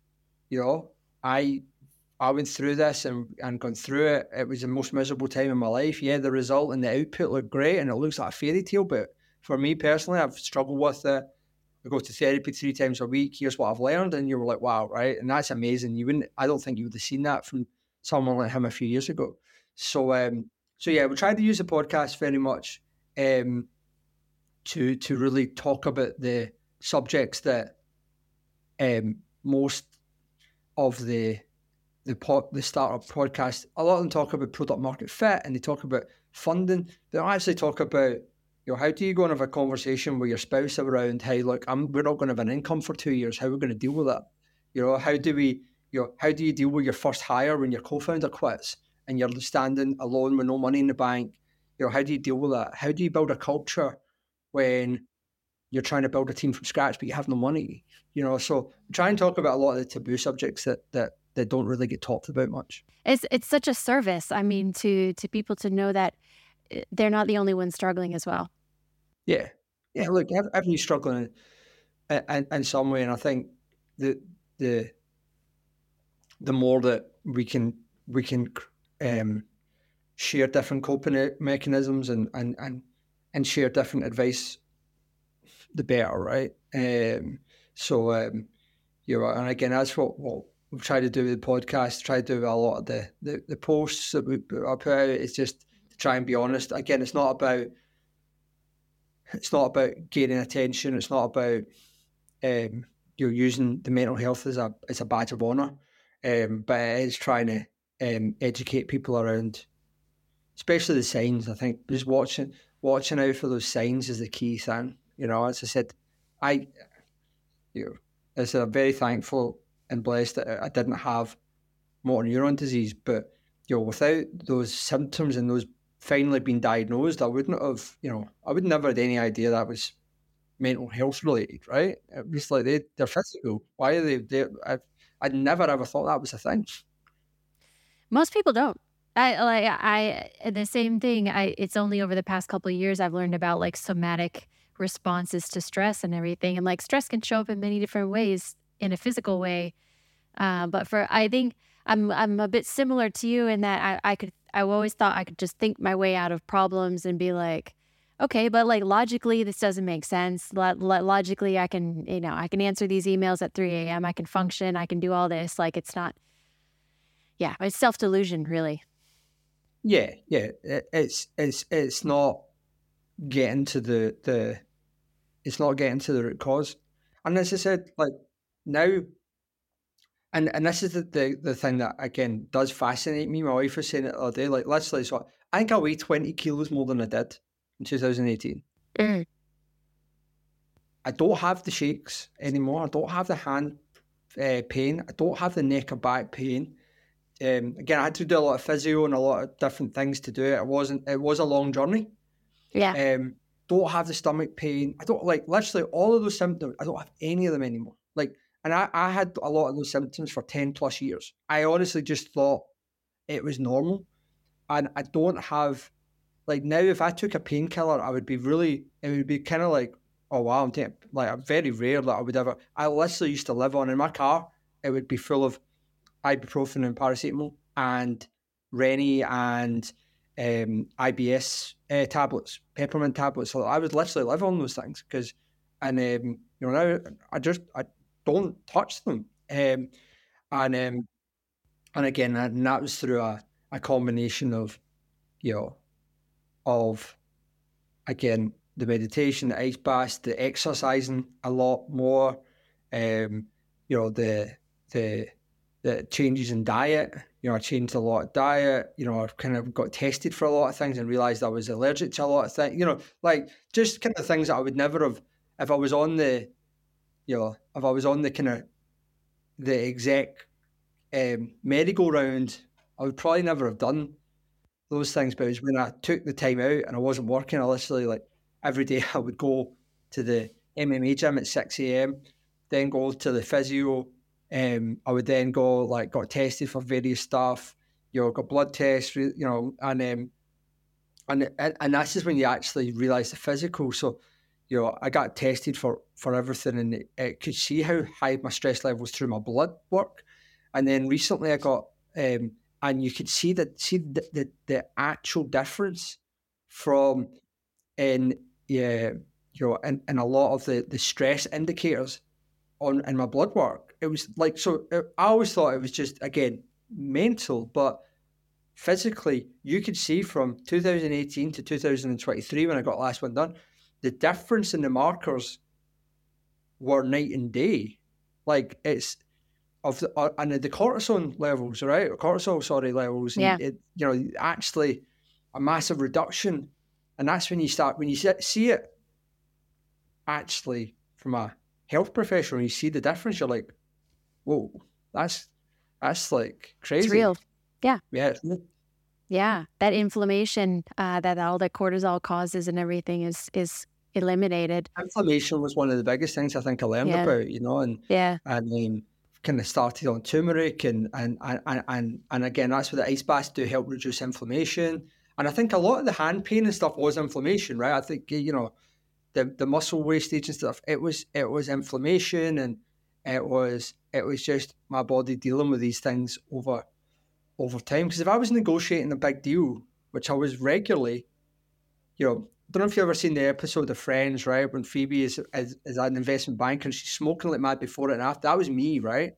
I went through this and gone through it. It was the most miserable time in my life. Yeah, the result and the output look great and it looks like a fairy tale, but for me personally, I've struggled with it. I go to therapy 3 times a week. Here's what I've learned. And you were like, wow, right? And that's amazing. I don't think you would have seen that from someone like him a few years ago. So yeah, we tried to use the podcast very much to really talk about the subjects that most of the startup podcast, a lot of them talk about product market fit and they talk about funding. They don't actually talk about, how do you go and have a conversation with your spouse around, hey, look, we're not going to have an income for 2 years. How are we going to deal with that? How do you deal with your first hire when your co-founder quits and you're standing alone with no money in the bank? How do you deal with that? How do you build a culture when you're trying to build a team from scratch, but you have no money? So try and talk about a lot of the taboo subjects that don't really get talked about much.
It's such a service, I mean, to people to know that they're not the only ones struggling as well.
Yeah. Look, everybody's struggling in some way, and I think the more that we can share different coping mechanisms and share different advice, the better, right? And again, that's what we've tried to do with the podcast. Try to do a lot of the posts that we put out. It's just to try and be honest. Again, it's not about gaining attention. It's not about you're using the mental health as a badge of honor, but it is trying to educate people around, especially the signs. I think just watching out for those signs is the key thing. As I said, I'm very thankful and blessed that I didn't have motor neuron disease, but without those symptoms and those finally being diagnosed, I wouldn't have, I would never had any idea that was mental health related, right? It was like they're physical. Why are they? I'd never ever thought that was a thing.
Most people don't. The same thing. It's only over the past couple of years I've learned about like somatic responses to stress and everything, and like stress can show up in many different ways in a physical way. But I think I'm a bit similar to you in that I always thought I could just think my way out of problems and be like, okay, but like logically this doesn't make sense. Logically I can answer these emails at 3 a.m. I can function. I can do all this. Like it's not. Yeah, it's self-delusion, really.
Yeah. It's not getting to the root cause. And as I said, like now, and this is the thing that again does fascinate me. My wife was saying it the other day, like literally, so I think I weigh 20 kilos more than I did in 2018.
Mm.
I don't have the shakes anymore. I don't have the hand pain. I don't have the neck or back pain. Again, I had to do a lot of physio and a lot of different things to do it. It was a long journey.
Yeah.
Don't have the stomach pain. I don't literally all of those symptoms. I don't have any of them anymore. And I had a lot of those symptoms for 10 plus years. I honestly just thought it was normal. And I don't have, now if I took a painkiller, it would be kind of like, oh wow, I'm taking, very rare that I would ever, I literally used to live on in my car. It would be full of ibuprofen and paracetamol and Rennie and IBS tablets, peppermint tablets. So I would literally live on those things now I don't touch them. And again, that was through a combination of, again, the meditation, the ice baths, the exercising a lot more, you know, the changes in diet. You know, I changed a lot of diet. You know, I kind of got tested for a lot of things and realized I was allergic to a lot of things. You know, like just kind of things that I would never have if I was on the, you know, if I was on the kind of the exec merry-go-round, I would probably never have done those things. But it was when I took the time out and I wasn't working, I literally, like, every day I would go to the MMA gym at 6 a.m, then go to the physio. I would then go, like, got tested for various stuff, you know, got blood tests, you know, and that's just when you actually realise the physical. So, you know, I got tested for everything, and it could see how high my stress levels through my blood work. And then recently I got, and you could see the actual difference from in you know in a lot of the stress indicators in my blood work. It was like, so I always thought it was just, again, mental, but physically you could see from 2018 to 2023 when I got last one done, the difference in the markers were night and day. Like, it's of the and the cortisol levels, right? Cortisol, levels.
Yeah.
And it, you know, actually a massive reduction. And that's when you see it actually from a health professional, you see the difference, you're like, whoa, that's like crazy.
It's real. Yeah.
Yeah. It's real.
Yeah. That inflammation that all the cortisol causes and everything is eliminated.
Inflammation was one of the biggest things I think I learned about, you know, and then kind of started on turmeric and again, that's what the ice baths do, help reduce inflammation. And I think a lot of the hand pain and stuff was inflammation, right? I think, you know, the muscle wastage and stuff, it was inflammation, and it was just my body dealing with these things over time. Because if I was negotiating a big deal, which I was regularly, you know, I don't know if you've ever seen the episode of Friends, right, when Phoebe is an investment banker and she's smoking like mad before it and after. That was me, right?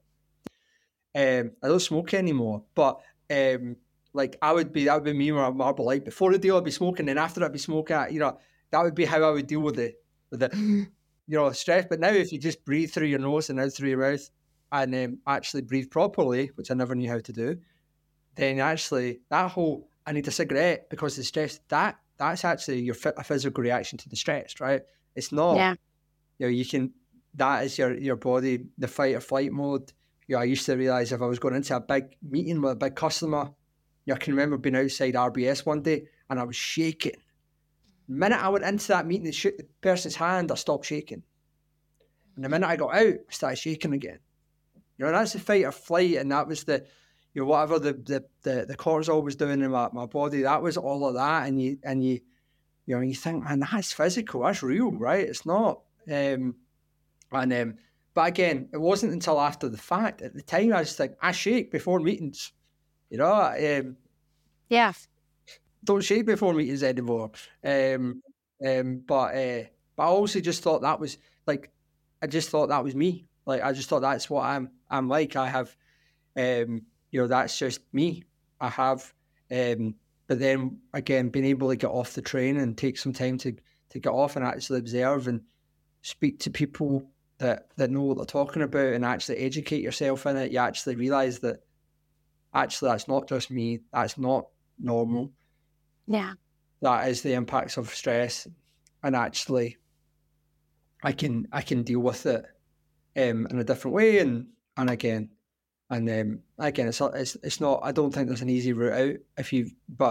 I don't smoke anymore, but like that would be me with a Marble Light. Before the deal, I'd be smoking, and after I'd be smoking. You know, that would be how I would deal with the you know, stress. But now, if you just breathe through your nose and out through your mouth, and actually breathe properly, which I never knew how to do, then actually that whole I need a cigarette because the stress, that's actually a physical reaction to the stress, right? It's not.
Yeah.
You know, you can. That is your body, the fight or flight mode. You know, I used to realise if I was going into a big meeting with a big customer, you know, I can remember being outside RBS one day and I was shaking. The minute I went into that meeting and shook the person's hand, I stopped shaking. And the minute I got out, I started shaking again. You know, that's the fight or flight, and that was the, you know, whatever the cortisol was doing in my body, that was all of that. And you know, you think, man, that's physical, that's real, right? It's not. But again, it wasn't until after the fact. At the time, I was like, I shake before meetings. You know,
yeah.
Don't shake before meetings anymore. But I also just thought that was like, I just thought that was me. Like, I just thought that's what I'm like. I have, you know, that's just me. I have, but then again, being able to get off the train and take some time to get off and actually observe and speak to people that know what they're talking about and actually educate yourself in it, you actually realise that actually that's not just me, that's not normal.
Yeah.
That is the impacts of stress, and actually I can deal with it in a different way, and again it's not, I don't think there's an easy route out if you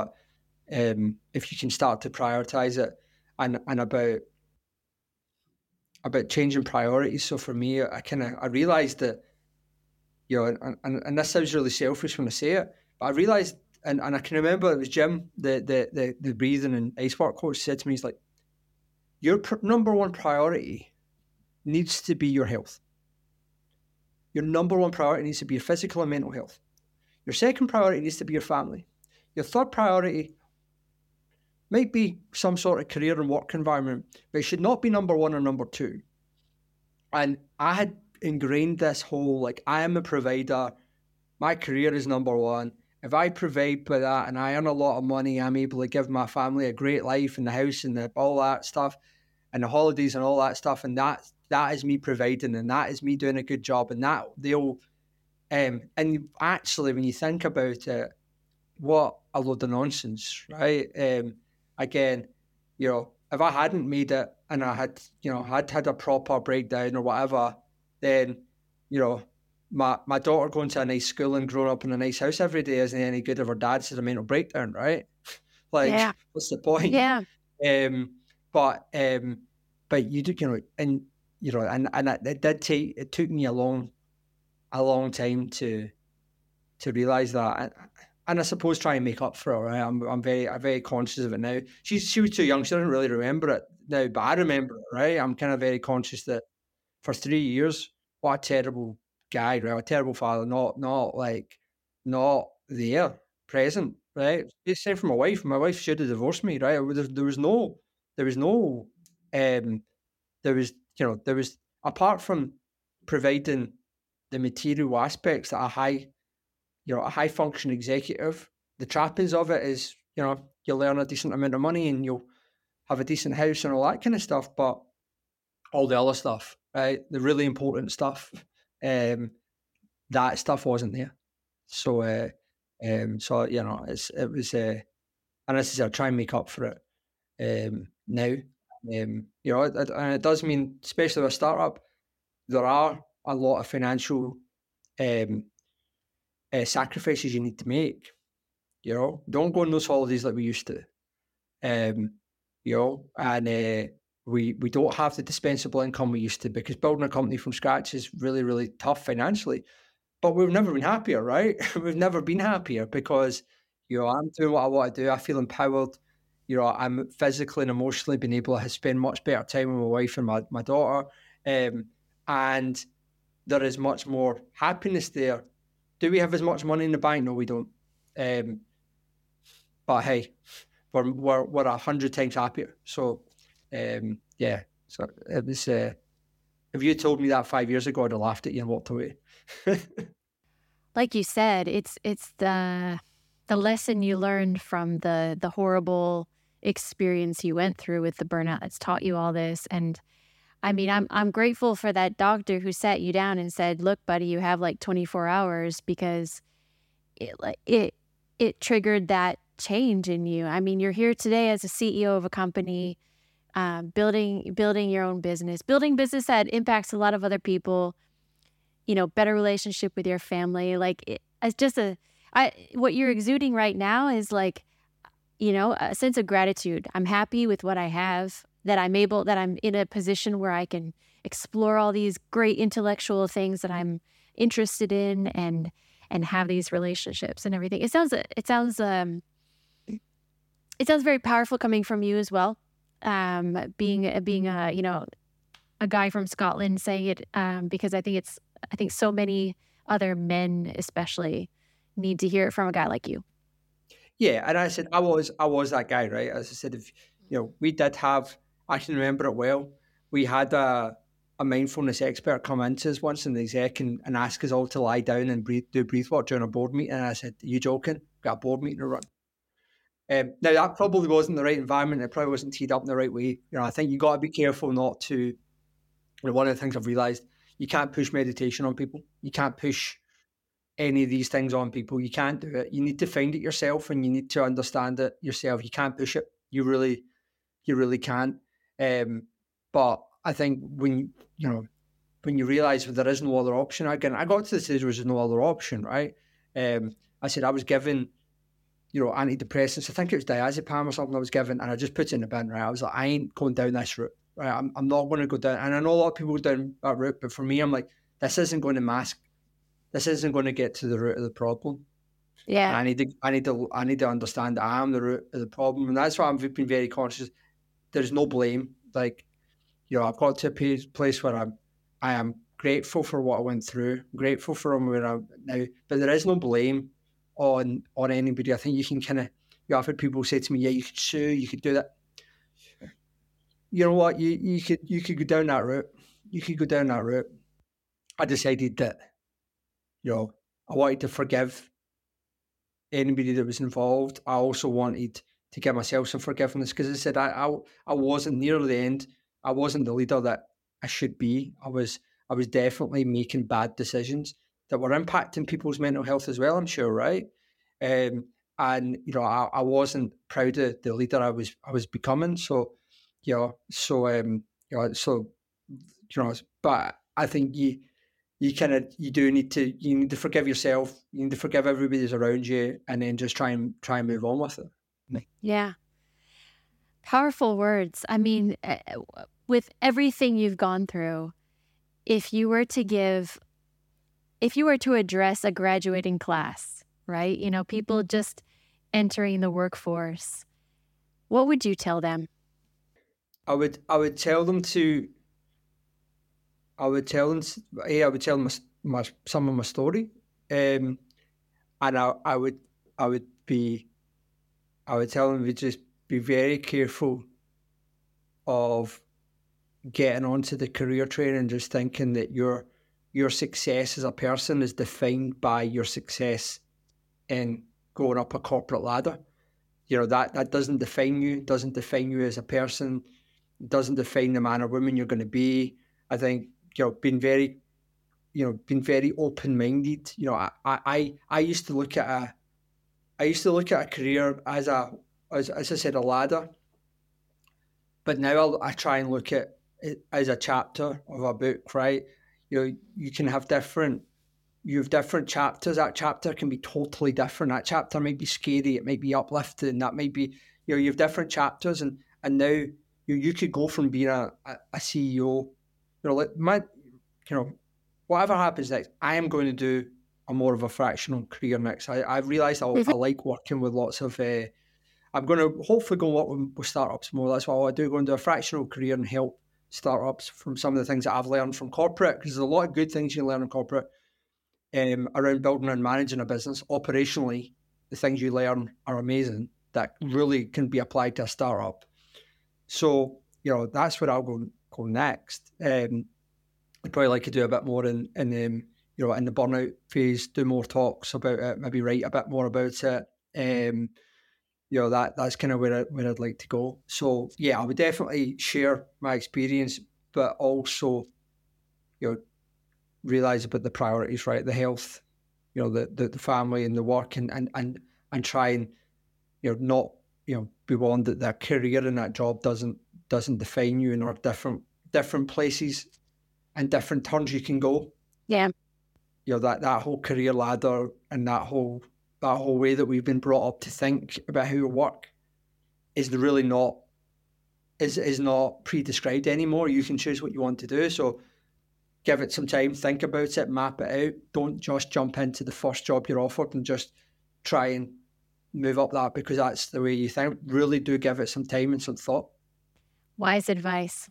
can start to prioritise it and about changing priorities. So for me, I realised that, you know, and this sounds really selfish when I say it, but I realised, and I can remember it was Jim, the breathing and ice work coach, said to me, he's like, your number one priority needs to be your health. Your number one priority needs to be your physical and mental health. Your second priority needs to be your family. Your third priority might be some sort of career and work environment, but it should not be number one or number two. And I had ingrained this whole, like, I am a provider. My career is number one. If I provide by that and I earn a lot of money, I'm able to give my family a great life and the house and all that stuff. and the holidays and all that stuff. And that is me providing, and that is me doing a good job. And that they'll, and actually, when you think about it, what a load of nonsense, right? Again, if I hadn't made it and I had, had a proper breakdown or whatever, then, my daughter going to a nice school and growing up in a nice house every day isn't any good if her dad's had a mental breakdown, right? Like, what's the point?
Yeah.
But you do, and it took me a long time to realize that. And I suppose try and make up for it, right? I'm very conscious of it now. She was too young; she doesn't really remember it now, but I remember it, right? I'm kind of very conscious that for 3 years, what a terrible guy, right? A terrible father, not there, present, right? It's same for my wife. My wife should have divorced me, right? There was apart from providing the material aspects that a high function executive, the trappings of it is, you'll earn a decent amount of money and you'll have a decent house and all that kind of stuff. But all the other stuff, right? The really important stuff, that stuff wasn't there. So, it was, and this is I'll try and make up for it now. And it does mean, especially with a startup, there are a lot of financial sacrifices you need to make. Don't go on those holidays like we used to. And we don't have the dispensable income we used to, because building a company from scratch is really, really tough financially. But we've never been happier, right? We've never been happier because, I'm doing what I want to do. I feel empowered. I'm physically and emotionally been able to spend much better time with my wife and my daughter. And there is much more happiness there. Do we have as much money in the bank? No, we don't. But hey, we're 100 times happier. So, So it was. If you told me that 5 years ago, I'd have laughed at you and walked away.
Like you said, it's the lesson you learned from the horrible experience you went through with the burnout that's taught you all this. And I mean, I'm grateful for that doctor who sat you down and said, "Look, buddy, you have like 24 hours," because it triggered that change in you. I mean, you're here today as a CEO of a company, building your own business, building business that impacts a lot of other people. Better relationship with your family. Like it's just what you're exuding right now is like, a sense of gratitude. I'm happy with what I have, that I'm in a position where I can explore all these great intellectual things that I'm interested in and have these relationships and everything. It sounds very powerful coming from you as well. Being a guy from Scotland saying it, because I think so many other men especially need to hear it from a guy like you.
Yeah, and I said I was that guy, right? As I said, if we did have, I can remember it well. We had a mindfulness expert come into us once in the exec and ask us all to lie down and do breathe work during a board meeting. And I said, "Are you joking? We've got a board meeting to run." Now that probably wasn't the right environment. It probably wasn't teed up in the right way. I think you got to be careful not to. One of the things I've realized, you can't push meditation on people. You can't push any of these things on people. You can't do it. You need to find it yourself, and you need to understand it yourself. You can't push it. You really can't. But I think when you realize there is no other option, again, I got to the stage where there's no other option, right? I said I was given, antidepressants. I think it was diazepam or something I was given, and I just put it in the bin, right? I was like, I ain't going down this route, right? I'm not going to go down. And I know a lot of people go down that route, but for me, I'm like, this isn't going to mask. This isn't going to get to the root of the problem.
Yeah.
And I need to understand that I am the root of the problem, and that's why I've been very conscious. There's no blame. Like, I've got to a place where I am grateful for what I went through, grateful for where I'm now, but there is no blame on anybody. I think you can I've had people say to me, "Yeah, you could sue, you could do that." You know what? You could go down that route. You could go down that route. I decided that, I wanted to forgive anybody that was involved. I also wanted to give myself some forgiveness, because I said I wasn't near the end I wasn't the leader that I should be. I was definitely making bad decisions that were impacting people's mental health as well, I'm sure, right? And I wasn't proud of the leader I was becoming. So, but I think you do need to forgive yourself. You need to forgive everybody that's around you, and then just try and move on with it.
Yeah. Powerful words. I mean, with everything you've gone through, if you were to address a graduating class, right? People just entering the workforce, what would you tell them?
I would tell them some of my story, and I would tell them to just be very careful of getting onto the career train and just thinking that your success as a person is defined by your success in going up a corporate ladder. That doesn't define you, doesn't define you as a person, doesn't define the man or woman you're going to be. I think, being very open-minded. I used to look at a career as I said, a ladder, but now I try and look at it as a chapter of a book, right? You can have different chapters. That chapter can be totally different. That chapter might be scary, it might be uplifting, that might be, you have different chapters, and now you could go from being a CEO, whatever happens next, I am going to do a more of a fractional career next. I've realised I like working with lots of, I'm going to hopefully go work with startups more. That's what I want to do, go and do a fractional career and help startups from some of the things that I've learned from corporate, because there's a lot of good things you learn in corporate around building and managing a business. Operationally, the things you learn are amazing that really can be applied to a startup. So, that's where I'll go next. I'd probably like to do a bit more in the burnout phase, do more talks about it, maybe write a bit more about it. That's kind of where I'd like to go. So yeah, I would definitely share my experience, but also, realize about the priorities, right? The health, the family and the work, and try and, not, be one that their career in that job doesn't define you, and there are different places and different turns you can go.
Yeah.
That whole career ladder and that whole way that we've been brought up to think about how we work is really not pre-described anymore. You can choose what you want to do. So give it some time, think about it, map it out. Don't just jump into the first job you're offered and just try and move up that because that's the way you think. Really do give it some time and some thought.
Wise advice.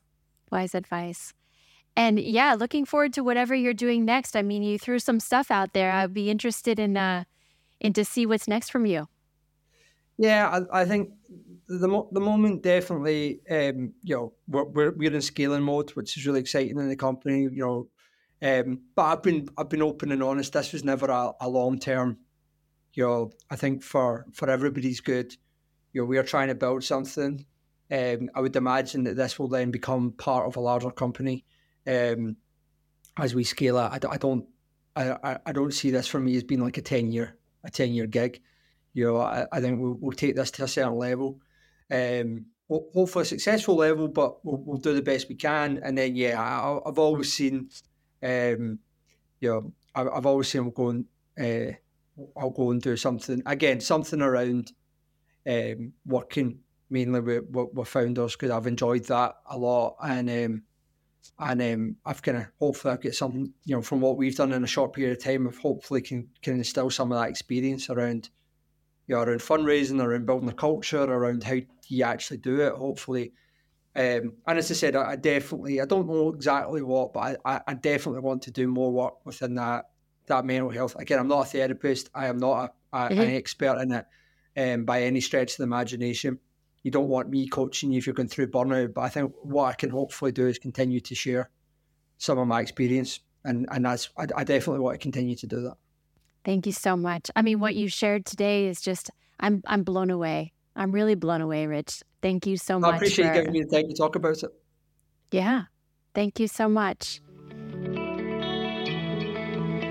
And yeah, looking forward to whatever you're doing next. I mean, you threw some stuff out there. I'd be interested in to see what's next from you.
Yeah, I think the moment definitely, we're in scaling mode, which is really exciting in the company. But I've been open and honest. This was never a long term. I think for everybody's good, we are trying to build something. I would imagine that this will then become part of a larger company as we scale it. I don't see this for me as being like a 10-year gig. I think we'll take this to a certain level, hopefully a successful level, but we'll do the best we can. And then I've always seen, I've always seen I'll go and do something around working mainly with founders, because I've enjoyed that a lot, and I've kind of hopefully I've got something from what we've done in a short period of time. I've hopefully can instill some of that experience around around fundraising, around building a culture, around how you actually do it. Hopefully, and as I said, I don't know exactly what, but I definitely want to do more work within that mental health. Again, I'm not a therapist. I am not an expert in it by any stretch of the imagination. You don't want me coaching you if you're going through burnout, but I think what I can hopefully do is continue to share some of my experience, and that's I definitely want to continue to do that.
Thank you so much. I mean, what you shared today is just I'm blown away. I'm really blown away, Rich. Thank you so much.
I appreciate you giving me the time to talk about it.
Yeah. Thank you so much.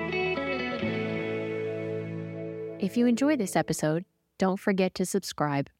If you enjoyed this episode, don't forget to subscribe.